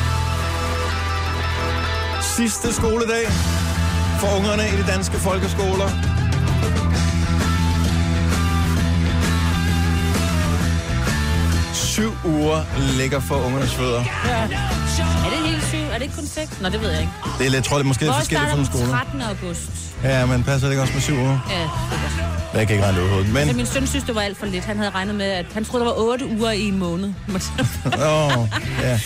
Sidste skoledag for ungerne i de danske folkeskoler. Syv uger ligger for ungernes fødder. Ja. Er det helt 7? Er det ikke kun 6? Nå, det ved jeg ikke. Det er lidt, tror jeg, måske lidt forskelligt for nogle skoler. 13. august. Ja, men passer det ikke også med 7 uger? Ja, det gør. Jeg kan ikke regne det ud hovedet. Men... min søn synes, det var alt for lidt. Han havde regnet med, at han troede, der var 8 uger i en måned. Ja.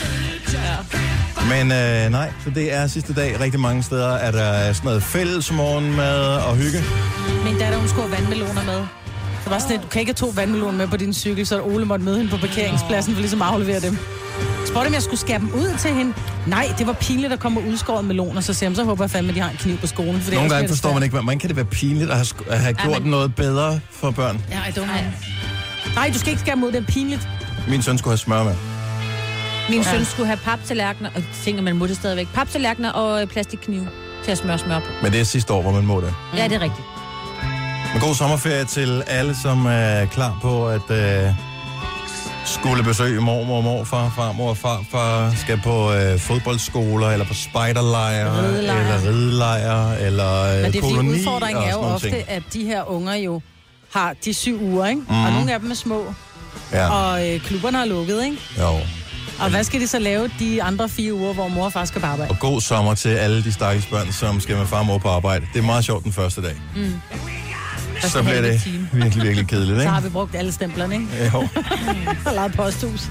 Men nej, så det er sidste dag. Rigtig mange steder er der sådan noget fælles morgenmad og hygge. Min datter, hun skulle have vandmeloner med. Det var sådan et, du kan ikke have 2 vandmeloner med på din cykel, så Ole måtte møde hende på parkeringspladsen for ligesom at aflevere dem. Spurgte om jeg skulle skære dem ud til hende. Nej, det var pinligt at komme udskåret meloner, så siger så håber jeg fandme, at de har en kniv på skolen. For nogle gange forstår man ikke, hvordan kan det være pinligt at have gjort noget bedre for børn? Ja, I don't know. Nej, du skal ikke skære dem ud, det er pinligt. Min søn skulle have smør med. Min søn skulle have paptallerkener, og tænker man må det stadigvæk, paptallerkener og plastikkniv til at smøre smør på. Men det er sidste år, hvor man må det. Ja, det er rigtigt. Men god sommerferie til alle, som er klar på at skulle besøge mormor, morfar, farmor og farfar, skal på fodboldskoler, eller på spejderlejre, eller ridelejre, eller men det er koloni. Men udfordringen er jo ofte, ting. at de her unger jo har de 7 uger, ikke? Mm. Og nogle af dem er små. Ja. Og klubberne er lukket, ikke? Jo. Og hvad skal de så lave de andre 4 uger, hvor mor og far skal på arbejde? Og god sommer til alle de stakkels børn, som skal med far og mor på arbejde. Det er meget sjovt den første dag. Mm. Så bliver det virkelig, virkelig kedeligt, ikke? Så har vi brugt alle stemplerne, ikke? Jo. Og lavet posthus.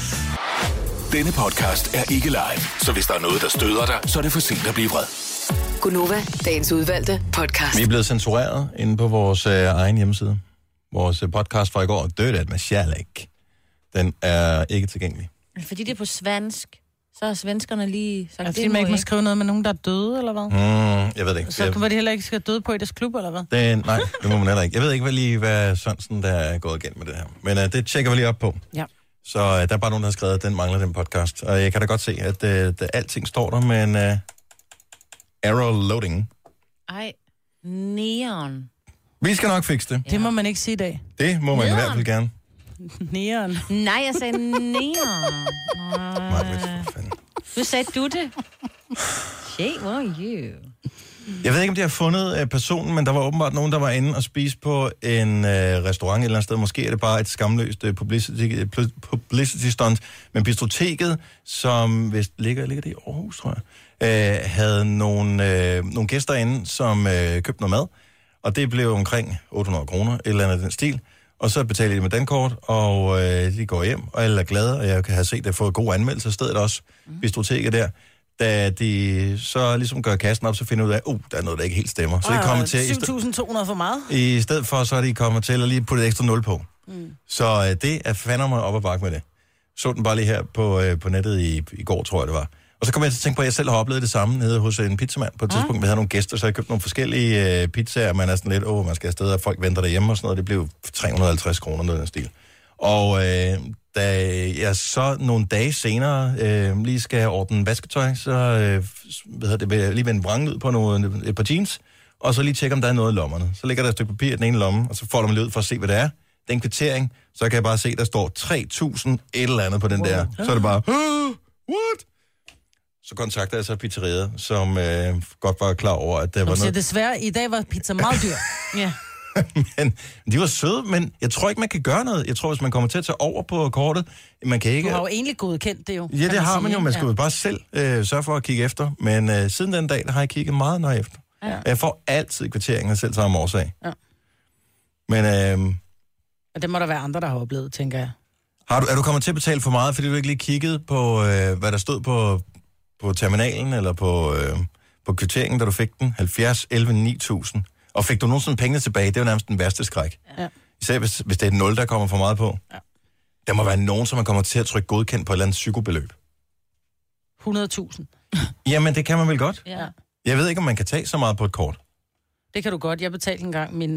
Denne podcast er ikke live, så hvis der er noget, der støder dig, så er det for sent at blive vred. Gunova, dagens udvalgte podcast. Vi er blevet censureret inde på vores egen hjemmeside. Vores podcast fra i går, Dødet med kärlek, den er ikke tilgængelig. Fordi det er på svensk, så er svenskerne lige sagt, fordi man ikke må skrive noget med nogen, der er døde, eller hvad? Jeg ved det ikke. Så kan de heller ikke skal døde på i deres klub, eller hvad? Nej, det må man heller ikke. Jeg ved ikke hvad Sørensen, der er gået igen med det her. Men det tjekker vi lige op på. Ja. Så der er bare nogen, der har skrevet, at den mangler den podcast. Og jeg kan da godt se, at alting står der med en error loading. Ej, neon. Vi skal nok fikse det. Det må man ikke sige i dag. Det må man i hvert fald gerne. Neon. Nej, jeg sagde neon. Nu sagde du det. Shit, what are you? Jeg ved ikke, om de har fundet personen, men der var åbenbart nogen, der var inde og spise på en restaurant et eller andet sted. Måske er det bare et skamløst publicity stunt. Men Bistrioteket, som vist ligger det i Aarhus, tror jeg, havde nogle gæster inde, som købte noget mad. Og det blev omkring 800 kroner, et eller andet af den stil. Og så betaler de med dankort, og de går hjem, og alle er glade. Og jeg kan have set, at jeg har fået gode anmeldelser af stedet også. Bistrioteket der. Da de så ligesom gør kassen op, så finder ud af, der er noget, der ikke helt stemmer. Så de kommer til 7.200 for meget. I stedet for, så er de kommet til at lige putte et ekstra 0 på. Så det er fandme op ad bakke med det. Så den bare lige her på nettet i går, tror jeg det var. Og så kom jeg til at tænke på, at jeg selv har oplevet det samme nede hos en pizzamand. På et tidspunkt, vi havde nogle gæster, så jeg købte nogle forskellige pizzaer. Man er sådan lidt, man skal afsted, og folk venter derhjemme og sådan noget. Det blev 350 kroner, noget af den stil. Og da jeg så nogle dage senere lige skal ordne vasketøj, så vil jeg lige vende vrangen ud på et par jeans, og så lige tjekke, om der er noget i lommerne. Så ligger der et stykke papir i den ene lomme, og så får man lige ud for at se, hvad det er. Den kvittering, så kan jeg bare se, der står 3.000 et eller andet på den der. Så er det bare, what? Så kontakter jeg så pizzeriet, som godt var klar over, at der var noget. Desværre, i dag var pizza meget dyr. Ja. Men de var søde, men jeg tror ikke, man kan gøre noget. Jeg tror, hvis man kommer til at tage over på kortet, man kan ikke... Du har jo egentlig godkendt det jo. Ja, det har man jo. Man skal jo bare selv sørge for at kigge efter. Men siden den dag, der har jeg kigget meget nøje efter. Ja. Jeg får altid kvitteringen selv samme årsag. Ja. Men... Og det må der være andre, der har oplevet, tænker jeg. Er du kommet til at betale for meget, fordi du ikke lige kiggede på, hvad der stod på terminalen, eller på kvitteringen, da du fik den? 70, 11, 9000. Og fik du nogensinde pengene tilbage? Det er jo nærmest den værste skræk. Ja. Især hvis det er et 0, der kommer for meget på. Ja. Der må være nogen, som man kommer til at trykke godkendt på et eller andet psykobeløb. 100.000. Jamen, det kan man vel godt. Ja. Jeg ved ikke, om man kan tage så meget på et kort. Det kan du godt. Jeg betalte engang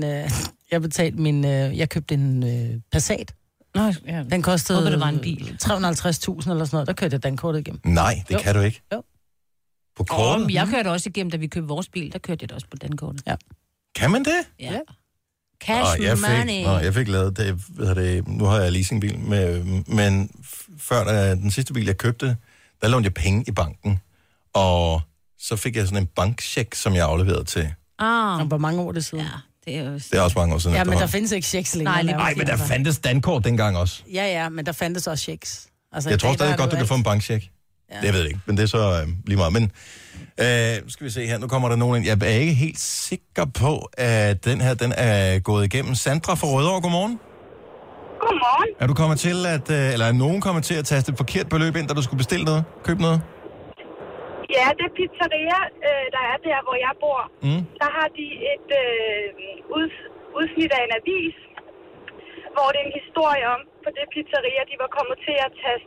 jeg købte en Passat. Nå, ja. Den kostede... Håber, det var en bil. 350.000 eller sådan noget. Der kørte jeg dankortet igennem. Nej, det kan du ikke. Jo. På kortet? Jeg kørte også igennem, da vi købte vores bil. Der kørte jeg det også på dankortet. Ja. Kan man det? Ja. Cash money. Jeg fik lavet det, nu har jeg leasingbil, men før den sidste bil, jeg købte, der lånte jeg penge i banken, og så fik jeg sådan en bankcheck, som jeg afleverede til. Og hvor mange år det siden? Ja, det er også mange år siden. Ja, men der findes ikke checks længere. Nej, men der fandtes dankort dengang også. Ja, men der fandtes også checks. Altså, jeg tror stadig godt, du kan få en bankcheck. Ja. Det ved jeg ikke, men det er så lige meget. Men skal vi se her, nu kommer der nogen ind. Jeg er ikke helt sikker på, at den er gået igennem. Sandra fra Rødovre, godmorgen. Godmorgen. Er du kommet til eller er nogen kommet til at taste et forkert beløb ind, da du skulle bestille noget? Købe noget? Ja, det er pizzeria, der er der, hvor jeg bor. Der har de et udsnit af en avis, hvor det er en historie om, på det pizzeria, de var kommet til at taste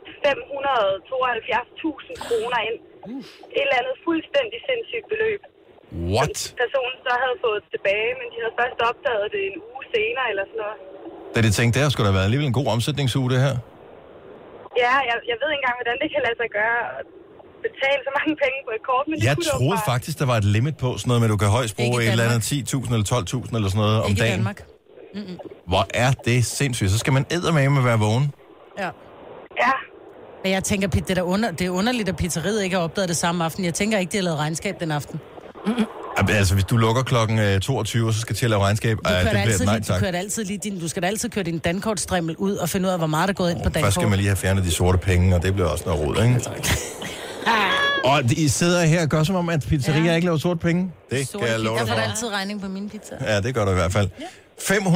572.000 kroner ind. Et eller andet fuldstændig sindssygt beløb. What? Personen så havde fået tilbage, men de havde først opdaget det en uge senere eller sådan noget. Da de tænkte, der skulle der være alligevel en god omsætningsuge, det her? Ja, jeg ved ikke engang, hvordan det kan lade sig gøre at betale så mange penge på et kort, men jeg troede faktisk, der var et limit på sådan noget med, at du kan højst bruge et eller andet 10.000 eller 12.000 eller sådan noget om dagen. Ikke i Danmark. Hvor er det sindssygt. Så skal man eddermame være vågen. Ja. Men jeg tænker, det er underligt, at pizzeriet ikke har opdaget det samme aften. Jeg tænker ikke, de har lavet regnskab den aften. Altså, hvis du lukker klokken 22, så skal til at lave regnskab, det bliver et nej tak. Du skal da altid køre din dankortstrimmel ud og finde ud af, hvor meget der er gået ind på dankort. Først skal man lige have fjernet de sorte penge, og det bliver også noget rod, ikke? Og I sidder her og gør som om, at pizzerier ikke laver sorte penge. Det kan jeg love dig for. Jeg får altid regning på mine pizza. Ja, det gør du i hvert fald. 572.000. Hvad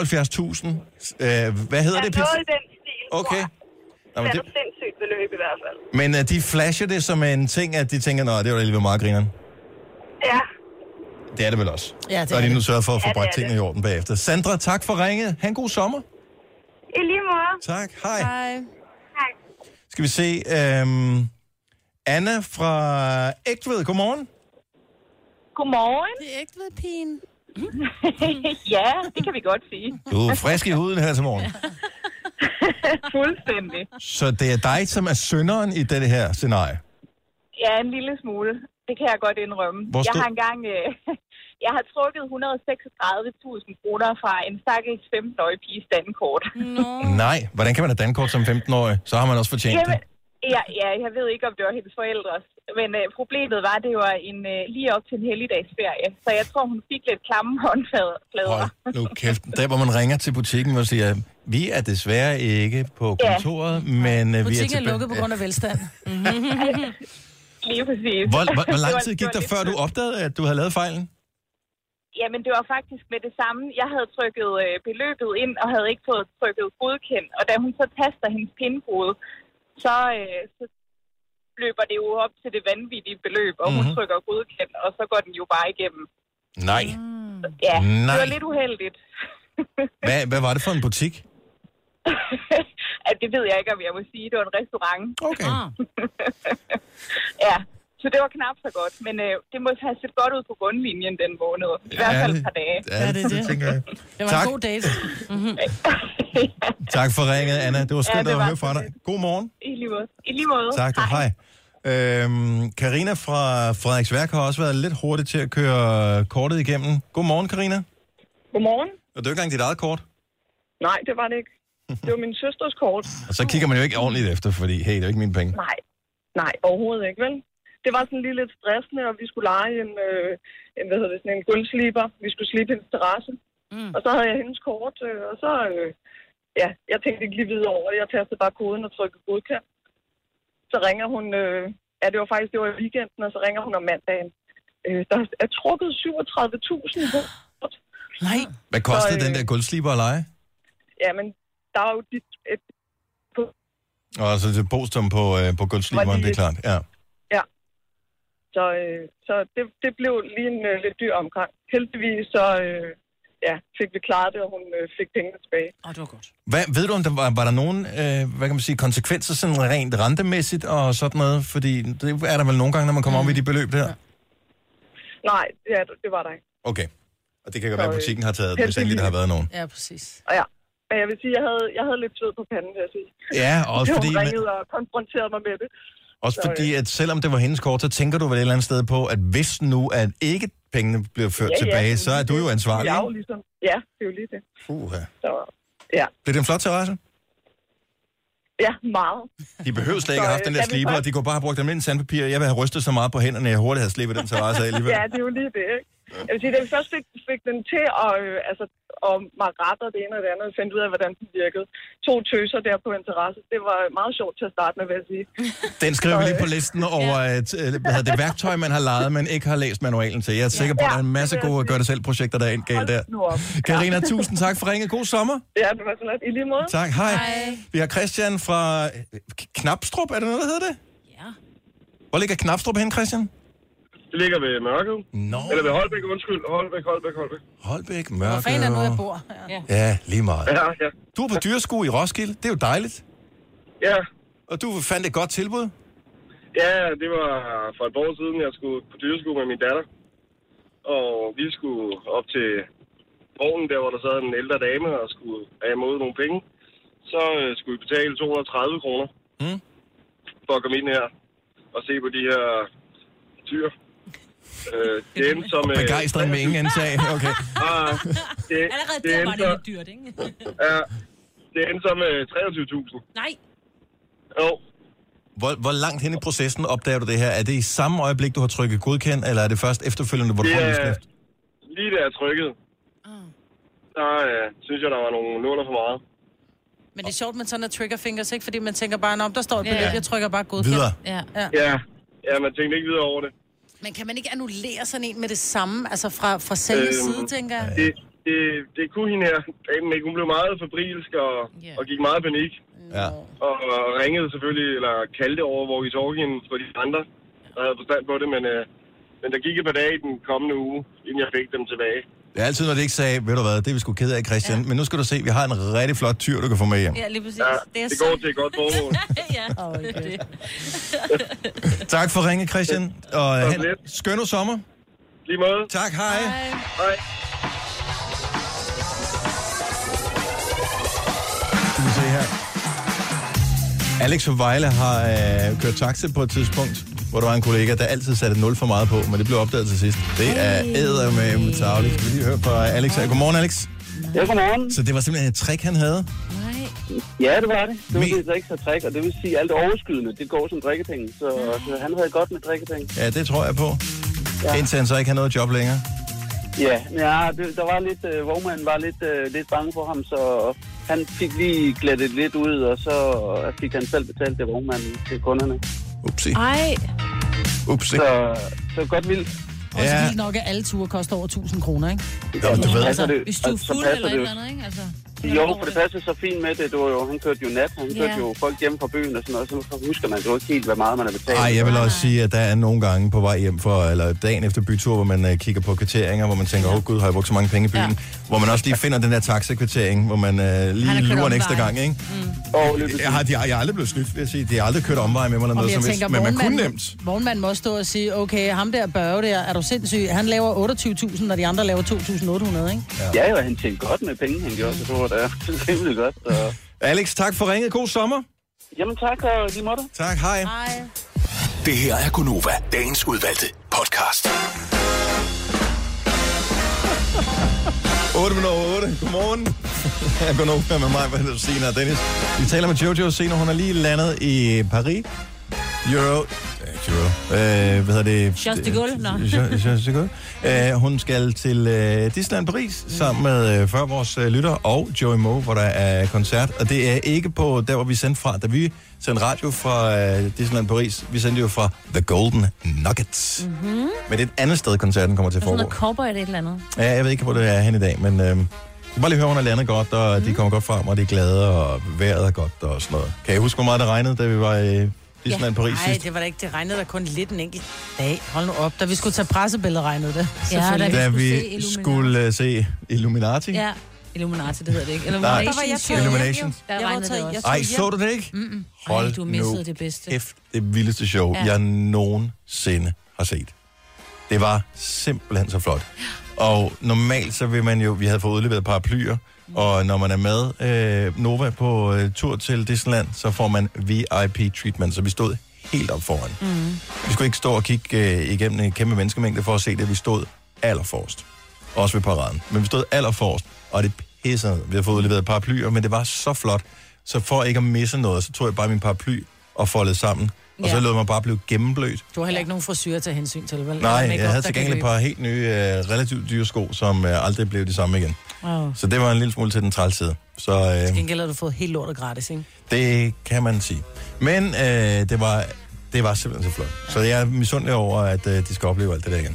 hedder det? Noget i den stil, okay. Det er et sindssygt beløb i hvert fald. Men de flasher det som en ting, at de tænker, det var alligevel meget grineren. Ja. Det er det vel også. Ja, så er de nu sørget for at få bragt tingene i orden bagefter. Sandra, tak for ringet. Ha' en god sommer. I lige måde. Tak. Hej. Hej. Skal vi se. Anna fra Ægtved, godmorgen. Godmorgen. Det er Ægtved-pigen. Ja, det kan vi godt sige. Du er frisk i huden her til morgen. Fuldstændig. Så det er dig, som er synderen i dette her scenarie? Ja, en lille smule. Det kan jeg godt indrømme. Jeg har engang Jeg har trukket 136.000 kroner fra en stakkels 15-årig piges dankort. Nej, hvordan kan man have dankort som 15-årig? Så har man også fortjent det. Ja, jeg ved ikke, om det var hendes forældres. Men problemet var, at det var lige op til en helligdagsferie. Så jeg tror, hun fik lidt klamme håndflader. Hold nu kæft. Der, hvor man ringer til butikken og siger, vi er desværre ikke på kontoret, men vi er butikken er lukket på grund af velstand. Lige præcis. Hvor lang tid gik der, før du opdagede, at du havde lavet fejlen? Jamen, det var faktisk med det samme. Jeg havde trykket beløbet ind, og havde ikke fået trykket godkendt. Og da hun så taster hendes pindkode, så løber det jo op til det vanvittige beløb, og hun trykker godkendt, og så går den jo bare igennem. Nej. Ja, Nej. det var lidt uheldigt. Hvad var det for en butik? Det ved jeg ikke, om jeg må sige. Det var en restaurant. Okay. Ja, så det var knap så godt, men det må have set godt ud på bundlinjen den måned. I hvert fald et par dage. Ja, det tænker jeg. Det var en god date. Tak for ringet, Anna. Det var skønt at høre fra dig. God morgen. I lige måde. Tak, hej. Karina fra Frederiksværk har også været lidt hurtig til at køre kortet igennem. Godmorgen, Karina. Godmorgen. Og det er jo ikke engang dit eget kort? Nej, det var det ikke. Det var min søsters kort. Og så kigger man jo ikke ordentligt efter, fordi hey, det er jo ikke mine penge. Nej, overhovedet ikke, vel? Det var sådan lige lidt stressende, og vi skulle lege en gulvsliber. Vi skulle slibe hendes terrasse. Og så havde jeg hendes kort, og så, jeg tænkte ikke lige videre over det. Jeg tastede bare koden og trykkede godkendt. Så ringer hun, det var i weekenden, og så ringer hun om mandagen. Der er trukket 37.000 i kort. Nej. Hvad kostede den der gulvsliber at lege? Jamen, der er jo Og så det postum på gulvsliberen, det er klart, ja. Ja. Så det blev lige en lidt dyr omgang. Heldigvis så fik vi klaret det, og hun fik pengene tilbage. Det var godt. Ved du, om der var der nogen konsekvenser sådan rent rentemæssigt og sådan noget? Fordi det er der vel nogle gange, når man kommer op i de beløb der? Nej, det var der ikke. Okay. Og det kan jo være, at butikken har taget, hvis endelig der har været nogen. Ja, præcis. Ja. Men jeg vil sige, jeg havde lidt sved på panden, vil jeg sige. Ja, også fordi... Hun ringede og konfronterede mig med det. Også fordi, at selvom det var hendes kort, så tænker du vel et eller andet sted på, at hvis nu, at ikke pengene bliver ført tilbage, så er du jo ansvarlig. Ja, ligesom. Ja, det er jo lige det. Så, ja. Blev det en flot terrasse? Ja, meget. De behøver slet ikke have haft den der sliber, og de kunne bare have brugt almindelig sandpapir. Jeg vil have rystet så meget på hænderne, jeg hurtigt havde slippet den terrasse af alligevel. Ja, det er jo lige det, ikke? Jeg vil sige, da vi først fik den til og Margrethe og det ene og det andet, fandt ud af, hvordan den virkede. 2 tøser der på en terrasse. Det var meget sjovt til at starte med, vil jeg sige. Den skriver vi lige på listen over det værktøj, man har lejet, men ikke har læst manualen til. Jeg er sikker på, at der er en masse gode gør-det-selv-projekter, der er galt der. Karina, tusind tak for ringet. God sommer. Ja, det var så let. I lige måde. Tak, hej. Vi har Christian fra Knapstrup. Er det noget, der hedder det? Ja. Hvor ligger Knapstrup hen, Christian? Det ligger ved Mørket. No. Eller ved Holbæk, undskyld. Holbæk. Holbæk, Mørket. Hvor fanden er nu, jeg bor? Ja, lige meget. Ja. Du er på dyreskue i Roskilde. Det er jo dejligt. Ja. Og du fandt et godt tilbud? Ja, det var for et år siden, jeg skulle på dyreskue med min datter. Og vi skulle op til vognen, der hvor der sad en ældre dame og skulle have imod nogle penge. Så skulle vi betale 230 kroner for at komme ind her og se på de her dyr. Det endte som... Begejstring med ingen ansag, okay. Allerede der var det lidt dyrt, ikke? Ja, det endte som 23.000. Nej. Jo. Hvor langt hen i processen opdager du det her? Er det i samme øjeblik, du har trykket godkendt, eller er det først efterfølgende, hvor du får udskrift? Lige da jeg trykkede, der synes jeg, der var nogle nuller for meget. Men det er sjovt med sådan en triggerfingers, ikke? Fordi man tænker bare, der står et beløb, jeg trykker bare godkendt. Videre. Ja, man tænkte ikke videre over det. Men kan man ikke annullere sådan en med det samme, altså fra sælgers side, tænker jeg? Det kunne hende her. Hun blev meget febrilsk og gik meget i panik. Ja. Og ringede selvfølgelig, eller kaldte over walkie-talkien for de andre, der havde forstand på det, men der gik et par dage i den kommende uge, inden jeg fik dem tilbage. Det er altid, når det ikke sagde, ved du hvad, det er vi sgu ked af, Christian. Men nu skal du se, vi har en rigtig flot tyr, du kan få med hjem. Ja, lige præcis. Ja, det går til et godt formål. Tak for ringe, Christian. Og skøn sommer. Lige måde. Tak, hej. Hej. Skal vi se her. Alex fra Vejle har kørt taxa på et tidspunkt. hvor der var en kollega, der altid satte et 0 for meget på, men det blev opdaget til sidst. Det er eddermame tarveligt. Skal vi lige høre fra Alex her. Godmorgen, Alex. Ja, godmorgen. Så det var simpelthen et trick, han havde? Ja, det var det. Det var et ekstra trick, og det vil sige, at alt overskydende, det går som drikkepenge. Så han havde godt med drikkepenge. Ja, det tror jeg på. Ja. Indtil han så ikke har noget job længere. Ja, der var lidt, vognmanden var lidt bange for ham, så han fik lige glædet lidt ud, og så fik han selv betalt det vognmanden til kunderne. Upsi. Ej. Upsi. Så godt vildt. Og så vildt nok, at alle ture koster over 1.000 kroner, ikke? Ja, du ved. Altså, hvis du er fuld eller et eller andet, ikke? Altså, jo, for det passer så fint med det. Han kørte jo nat, han kørte jo folk hjem fra byen og sådan noget, så husker man jo ikke helt, hvor meget man har betalt. Nej, jeg vil også sige, at der er nogle gange på vej hjem eller dagen efter bytur, hvor man kigger på kvitteringer, hvor man tænker, gud, har jeg brugt så mange penge i byen? Hvor man også lige finder den der taxakvittering, hvor man lige lurer en ekstra gang, ikke? Jeg har aldrig blevet snydt, vil jeg sige. De har aldrig kørt omvej med mig eller noget som helst, men man kunne nemt. Vognmanden må stå og sige, okay, ham der Børge der, er du sindssyg? Han laver 28.000, når de andre laver 2.800, ikke? Ja, og han tjente godt med penge, han gjorde, så det var da rimelig godt. Så. Alex, tak for ringet. God sommer. Jamen tak, og lige måtte. Tak, hej. Hej. Det her er Gonova, dagens udvalgte podcast. 8:08. Godmorgen. Jeg går nu med mig, hvad hedder Sina og Dennis. Vi taler med Jojo Sina. Hun er lige landet i Paris. Hvad hedder det? Charles de Gaulle, nå. Charles de Gaulle. Hun skal til Disneyland Paris sammen med 40 vores lytter og Joey Moe, hvor der er koncert. Og det er ikke på der, hvor vi sendte fra. Da vi sendte radio fra Disneyland Paris, vi sendte jo fra The Golden Nuggets. Mm-hmm. Men det er et andet sted, koncerten kommer til at foregå. Sådan noget cowboy eller et eller andet. Ja, jeg ved ikke, hvor det er hen i dag, men jeg kan bare lige høre, hun har landet godt, og de kommer godt frem, og de er glade, og vejret er godt og sådan noget. Kan I huske, hvor meget det regnede, da vi var i Disneyland Paris sidst? Nej, det var da ikke. Det regnede der kun lidt en enkelt dag. Hold nu op. Da vi skulle tage pressebilleder, regnede det. Ja, da vi skulle se Illuminati. Ja, Illuminati, det hedder det ikke. Illumination. Der regnede det også. Ej, så du det ikke? Hold du missede det bedste. Det vildeste show, jeg nogensinde har set. Det var simpelthen så flot. Og normalt så vil man jo, vi havde fået udleveret paraplyer, og når man er med Nova på tur til Disneyland, så får man VIP-treatment, så vi stod helt op foran. Vi skulle ikke stå og kigge igennem en kæmpe menneskemængde for at se det, vi stod allerforrest. Også ved paraden. Men vi stod allerforrest, og det pissede. Vi har fået udleveret paraplyer, men det var så flot, så for ikke at misse noget, så tog jeg bare min paraply og foldede sammen. Og så lød mig bare blive gennemblødt. Du har heller ikke nogen frisyrer til hensyn til, vel? Nej, jeg havde til gengæld et par helt nye, relativt dyre sko, som aldrig blev de samme igen. Så det var en lille smule til den træls side. Til gengæld har du fået helt lortet gratis, ikke? Det kan man sige. Men det var simpelthen så flot. Så jeg er misundelig over, at de skal opleve alt det der igen.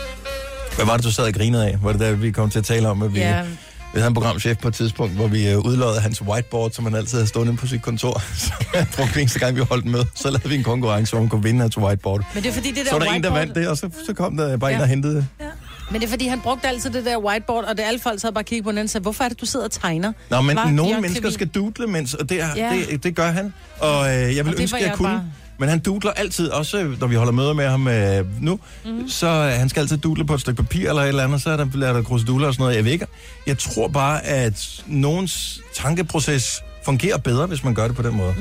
Hvad var det, du sad og grinede af? Var det der, vi kom til at tale om, at vi havde en programchef på et tidspunkt, hvor vi udlodede hans whiteboard, som han altid havde stående på sit kontor. Så jeg tror, at eneste gang vi holdt med, så lavede vi en konkurrence, hvor hun kunne vinde hans whiteboard. Men det er fordi, det der så var der whiteboard... en, der vandt det, og så kom der bare en, der hentede det. Ja. Men det er fordi, han brugte altid det der whiteboard, og det alle folk sad bare og kiggede på den og sagde, hvorfor er det, du sidder og tegner? Nå, men nogle mennesker skal doodle, mens, og det gør han. Og jeg vil ønske, at jeg kunne. Men han doodler altid, også når vi holder møder med ham nu, så han skal altid doodle på et stykke papir eller et eller andet, så er der kruseduller og sådan noget. Jeg ved ikke. Jeg tror bare, at nogens tankeproces fungerer bedre, hvis man gør det på den måde.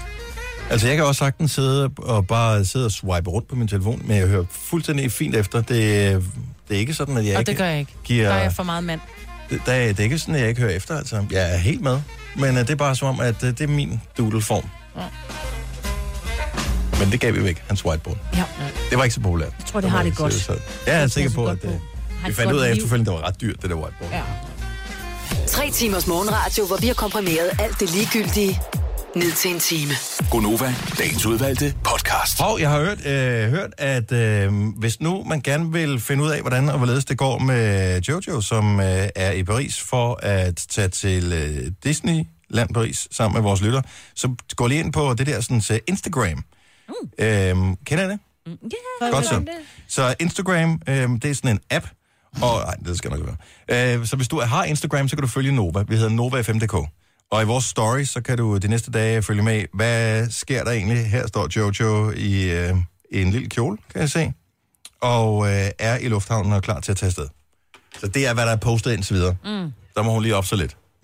Altså, jeg kan også sagtens sidde og swipe rundt på min telefon, men jeg hører fuldstændig fint efter. Det er ikke sådan, at jeg og det gør jeg ikke. Der er jeg for meget mand. Det er ikke sådan, at jeg ikke hører efter, altså. Jeg er helt med. Men det er bare som om, at det er min doodle-form. Ja. Men det gav vi væk, hans whiteboard. Ja. Det var ikke så populært. Jeg tror, det har det godt. Jeg er sikker på, at vi fandt ud af efterfølgende, det var ret dyrt, det der whiteboard. Ja. 3 timers morgenradio, hvor vi har komprimeret alt det ligegyldige ned til en time. Gonova, dagens udvalgte podcast. Og jeg har hørt at hvis nu man gerne vil finde ud af, hvordan og hvorledes det går med Jojo, som er i Paris for at tage til Disneyland Paris sammen med vores lytter, så gå lige ind på det der sådan, Instagram. Kender I det? Ja, godt så. Så Instagram, det er sådan en app, og nej, det skal nok være. Så hvis du har Instagram, så kan du følge Nova. Vi hedder NovaFM.dk. Og i vores story, så kan du de næste dage følge med, hvad sker der egentlig? Her står Jojo i en lille kjole, kan jeg se, og er i lufthavnen og klar til at tage afsted. Så det er, hvad der er postet indtil videre. Der må hun lige op så lidt.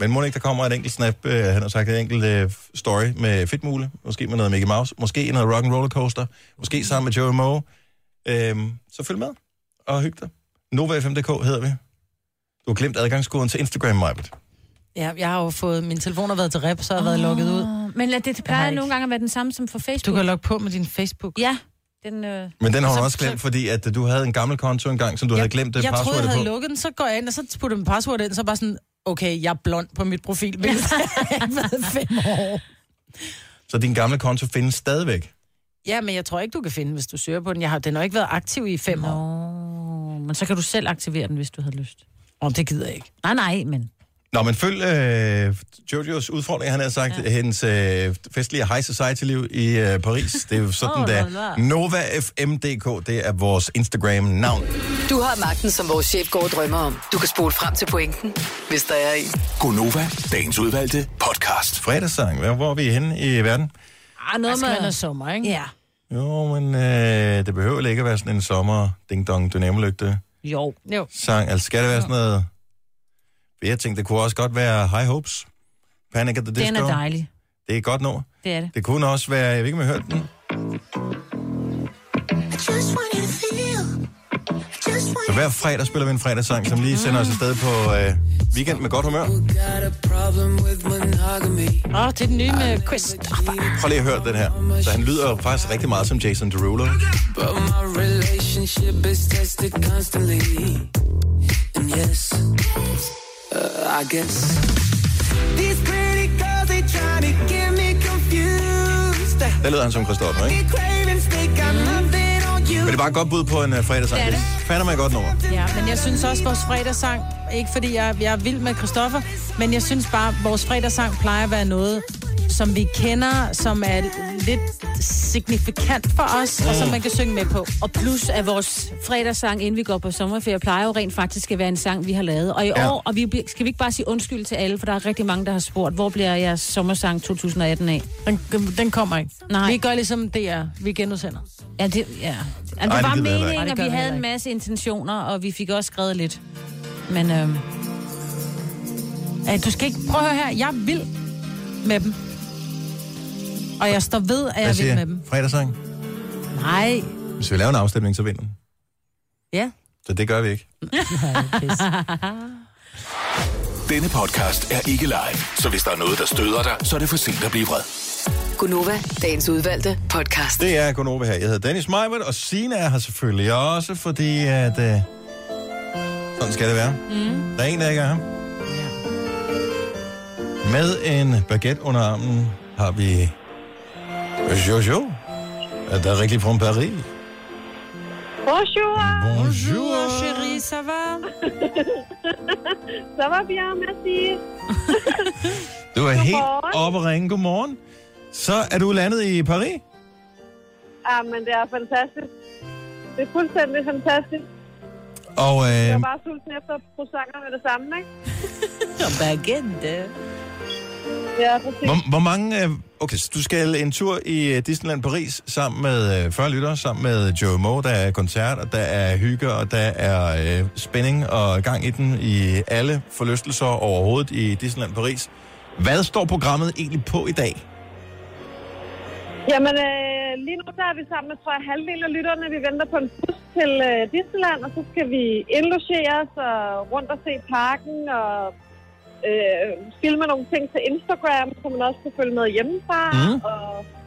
Men må ikke, der kommer et enkelt snap, han har sagt et enkelt story med Fedtmule, måske med noget Mickey Mouse, måske noget Rock and Roller Coaster, måske sammen med Joey Moe. Så følg med og hyg dig. NovaFM.dk hedder vi. Du har glemt adgangskoden til Instagram, Majbert. Ja, jeg har jo fået... Min telefon har været til rep, så har jeg været lukket ud. Men det plejer nogle gange at være den samme som for Facebook. Du kan logge på med din Facebook. Ja. Men den har du også glemt, fordi at du havde en gammel konto engang, som du havde glemt passwordet på. Jeg troede, jeg havde lukket den, så går jeg ind, og så putter min password ind, så bare sådan, okay, jeg er blond på mit profilbillede. Jeg har været 5 år. Så din gamle konto findes stadigvæk? Ja, men jeg tror ikke, du kan finde, hvis du søger på den. Den har ikke været aktiv i 5 år. Men så kan du selv aktivere den, hvis du havde lyst. Det gider jeg ikke. Nej, men... Nå, men følg Jojos udfordring, han har sagt, hendes festlige high society-liv i Paris. Det er jo sådan, der. NovaFM.dk, det er vores Instagram-navn. Du har magten, som vores chef går og drømmer om. Du kan spole frem til pointen, hvis der er en. Gonova, dagens udvalgte podcast. Fredagssang, hvor er vi henne i verden? Noget med sommer, ikke? Ja. Jo, men det behøver ikke at være sådan en sommer ding-dong dynamolygte Jo. sang. Altså skal det være sådan noget... Jeg tænkte, det kunne også godt være High Hopes. Panic at the Disco. Den er dejlig. Det er godt nummer. Det er det. Det kunne også være, jeg ved ikke, om jeg hørte den. Så hver fredag spiller vi en fredagssang, som lige sender os afsted på weekend med godt humør. Det er den nye med Chris. Prøv lige at høre den her. Så han lyder faktisk rigtig meget som Jason Derulo. I guess these pretty girls, they trying to get me confused. Der lyder han som Christoffer, ikke? Men det er bare et godt bud på en fredagssang. Det fander mig godt nummer. Ja, men jeg synes også, vores fredagssang, ikke fordi jeg er vild med Christoffer, men jeg synes bare, vores fredagssang plejer at være noget, som vi kender, som er lidt signifikant for os, og som man kan synge med på. Og plus at vores fredagssang, inden vi går på sommerferie, plejer jo rent faktisk at være en sang, vi har lavet. Og i år, og skal vi ikke bare sige undskyld til alle, for der er rigtig mange, der har spurgt, hvor bliver jeres sommersang 2018 af? Den kommer ikke. Nej. Vi gør ligesom DR, vi genudsender. Ja, det var meningen, og vi havde en masse intentioner, og vi fik også skrevet lidt. Men du skal ikke prøve at høre her, jeg er vild med dem. Og jeg står ved, at jeg vil med dem. Fredagssang? Nej. Hvis vi laver en afstemning, så vinder den. Ja. Så det gør vi ikke. Denne podcast er ikke live, så hvis der er noget, der støder dig, så er det for sent at blive vred. Gonova, dagens udvalgte podcast. Det er Gonova her. Jeg hedder Dennis Majbert, og Signe er her selvfølgelig også, fordi at... sådan skal det være. Der er en, der ikke er her. Med en baguette under armen har vi Jojo. Er der rigtig fra Paris? Bonjour. Bonjour, chérie, ça va? Ça va bien, merci. Du er helt oppe at ringe. Godmorgen. Så er du landet i Paris? Ja, men det er fantastisk. Det er fuldstændig fantastisk. Og jeg er bare sulten efter croissanter med det samme, ikke? Og baguette. Ja, præcis. Hvor mange... Okay, så du skal en tur i Disneyland Paris sammen med 40 lyttere, sammen med Joey Moe. Der er koncert, og der er hygge, og der er spænding og gang i den i alle forlystelser overhovedet i Disneyland Paris. Hvad står programmet egentlig på i dag? Jamen, lige nu så er vi sammen med, tror jeg, halvdelen af lytterne. Vi venter på en bus til Disneyland, og så skal vi indlogeres og rundt og se parken og filme nogle ting til Instagram, så man også kan følge med hjemmefra. Og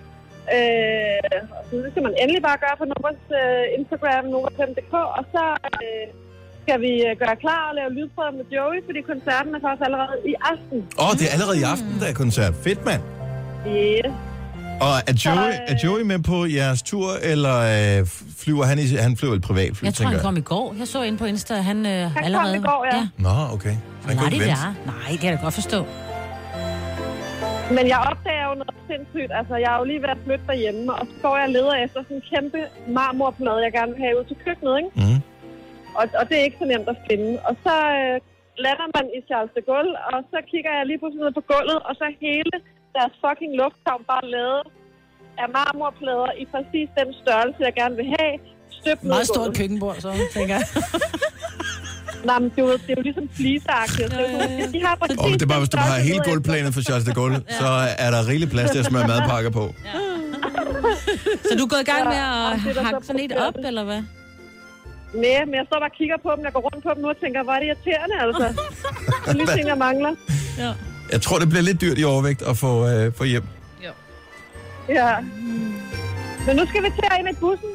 så det skal man endelig bare gøre på Novas Instagram, NovaFM.dk, og så skal vi gøre klar og lave lydprøver med Joey, fordi koncerten er faktisk allerede i aften. Det er allerede i aften, der er koncert. Fedt, mand. Yeah. Og er Joey med på jeres tur, eller flyver han flyver et privatfly? Jeg tror, han kom i går. Jeg så ind på Insta, han allerede... kom i går, ja. Nå, okay. Nej, det kan jeg da godt forstå. Men jeg opdager jo noget sindssygt. Altså, jeg er jo lige ved at flytte derhjemme, og så går jeg og leder efter sådan en kæmpe marmorplade, jeg gerne vil have ud til køkkenet, ikke? Mm. Og det er ikke så nemt at finde. Og så lander man i Charles de Gaulle, og så kigger jeg lige pludselig ned på gulvet, og så hele deres fucking lufthavn bare lavet af marmorplader i præcis den størrelse, jeg gerne vil have. Støbt meget stort køkkenbord, så tænker jeg. Nej, men det er jo ligesom fliseagtigt. De har præcis... Det er bare, hvis du har hele gulvplanet for Charles de Gaulle, så er der rigelig plads til at smøre madpakker på. Ja. Så du er gået i gang med at hakke sådan et op, eller hvad? Nej, men jeg står bare og kigger på dem. Jeg går rundt på dem nu og tænker, hvor er det irriterende, altså. Det er lige ting, jeg mangler. Ja. Jeg tror, det bliver lidt dyrt i overvægt at få hjem. Jo. Ja. Men nu skal vi tage ind i bussen.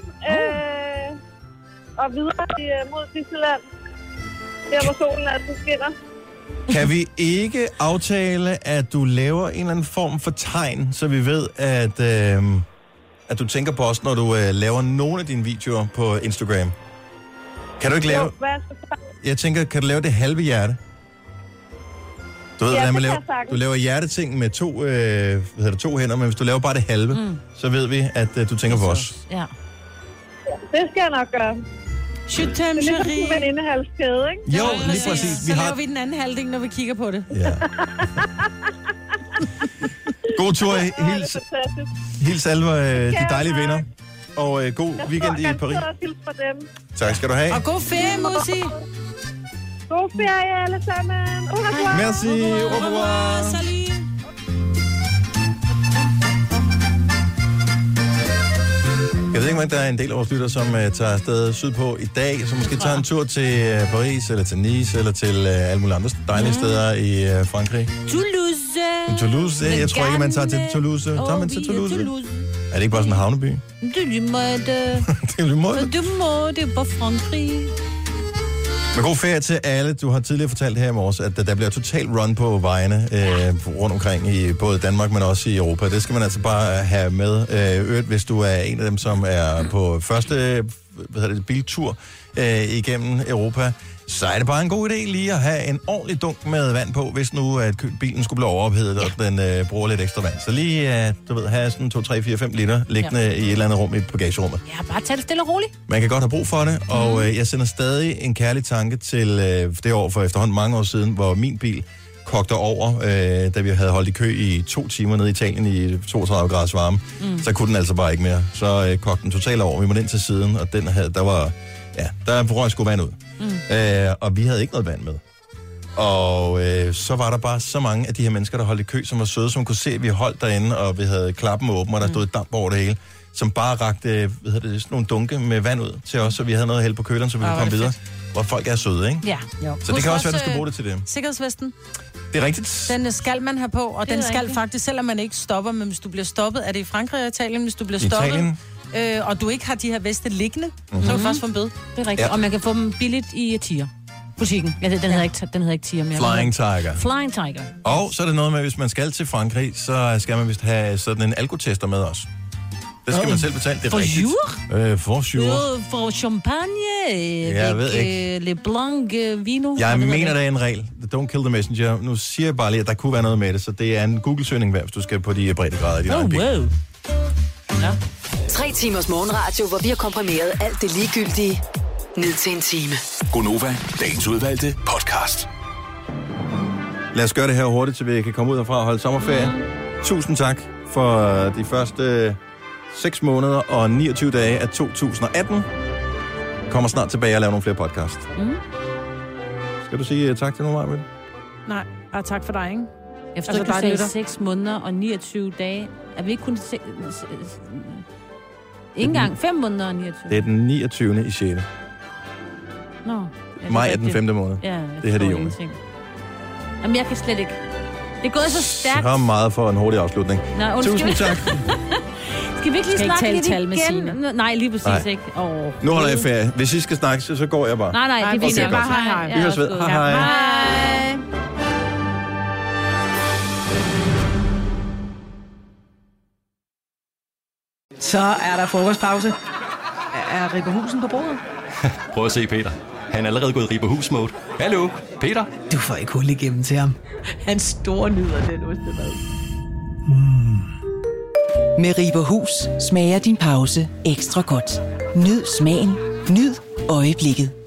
Og videre mod Disneyland. Der, hvor solen altid skinner. Kan vi ikke aftale, at du laver en eller anden form for tegn, så vi ved, at du tænker på os, når du laver nogle af dine videoer på Instagram? Kan du ikke lave... Jeg tænker, kan du lave det halve hjerte? Du ved, hvordan man laver... Du laver hjerteting med to hænder, men hvis du laver bare det halve, så ved vi, at du tænker på os. Ja. Det skal jeg nok gøre. Chutem, det er ligesom en indehalskæde, ikke? Jo, lige præcis. Så laver vi den anden halvdel, når vi kigger på det. Ja. God tur. Hils alle de dejlige venner. Og god weekend i Paris. Tak skal du have. Og god ferie, Musi. God ferie alle sammen. Au revoir. Merci. Au revoir. Salut. Jeg ved ikke, om der er en del af vores lytter, som tager afsted sydpå i dag, så måske tager en tur til Paris, eller til Nice, eller til alle mulige andre dejlige steder i Frankrig. Toulouse, jeg tror ikke, man tager til Toulouse. Tager man til Toulouse? Er det ikke bare sådan en havneby? Det er bare Frankrig. Men god ferie til alle. Du har tidligere fortalt her i morges, at der bliver total run på vejene rundt omkring i både Danmark, men også i Europa. Det skal man altså bare have med. Hvis du er en af dem, som er på første biltur igennem Europa, så er det bare en god idé lige at have en ordentlig dunk med vand på, hvis nu at bilen skulle blive overophedet, og den bruger lidt ekstra vand. Så lige, have sådan 2, 3, 4, 5 liter liggende i et eller andet rum i bagagerummet. Ja, bare tag det stille og roligt. Man kan godt have brug for det, og jeg sender stadig en kærlig tanke til det år for efterhånden mange år siden, hvor min bil kogte over, da vi havde holdt i kø i 2 timer nede i Italien i 32 graders varme. Så kunne den altså bare ikke mere. Så kogte den totalt over. Vi måtte ind til siden, og der røg sgu vand ud. Og vi havde ikke noget vand med. Og så var der bare så mange af de her mennesker, der holdt i kø, som var søde, som kunne se, at vi holdt derinde, og vi havde klappen åben, og der stod damp over det hele, som bare rakte sådan nogle dunke med vand ud til os, så vi havde noget held på køleren, så vi kunne komme videre. Hvor folk er søde, ikke? Ja. Jo. Så det kan også være, at du skal bruge det til det. Sikkerhedsvesten. Det er rigtigt. Den skal man have på, og den skal rigtigt. faktisk, selvom man ikke stopper, men hvis du bliver stoppet, er det i Frankrig og Italien, hvis du bliver stoppet, og du ikke har de her veste liggende, så kan du først få en bøde. Det er rigtigt, og man kan få dem billigt i Tier. Butikken. Den hedder ikke Tier mere. Flying Tiger. Flying Tiger. Og så er det noget med, at hvis man skal til Frankrig, så skal man vist have sådan en alkotester med os. Det skal man selv betale, det er rigtigt. For champagne. Jeg ved ikke. Le Blanc vino. Jeg mener, der er en regel. Don't kill the messenger. Nu siger jeg bare lige, at der kunne være noget med det, så det er en Google-søgning værd, hvis du skal på de breddegrader af din egen bil. Wow. Ja. 3 timers morgenradio, hvor vi har komprimeret alt det ligegyldige ned til en time. Gonova, dagens udvalgte podcast. Lad os gøre det her hurtigt, så vi kan komme ud herfra og holde sommerferie. Tusind tak for de første 6 måneder og 29 dage af 2018. Kommer snart tilbage og laver nogle flere podcast. Skal du sige tak til nogen, Maja? Nej, bare tak for dig, ikke? Jeg forstår, altså, du sagde 6 måneder og 29 dage. Er vi ikke kun... Ikke engang 5 måneder og 29. Det er den 29. i 6. Nå. Maj er den 5. måned. Ja, det her det er juni. Jamen, jeg kan slet ikke. Det er gået så stærkt. Så meget for en hurtig afslutning. Nå, tusind tak. Skal vi ikke lige snakke lidt tal med igen? Nej, lige præcis ikke. Nu holder jeg ferie. Hvis I skal snakke, så går jeg bare. Nej, det er bare hej. Vi høres ved. Hej. Hej. Så er der frokostpause. Er Ribe Husen på bordet? Prøv at se, Peter. Han er allerede gået Ribe Hus-mode. Hallo, Peter? Du får ikke hul igennem til ham. Han store nyder den ostemad. Med Ribe Hus smager din pause ekstra godt. Nyd smagen. Nyd øjeblikket.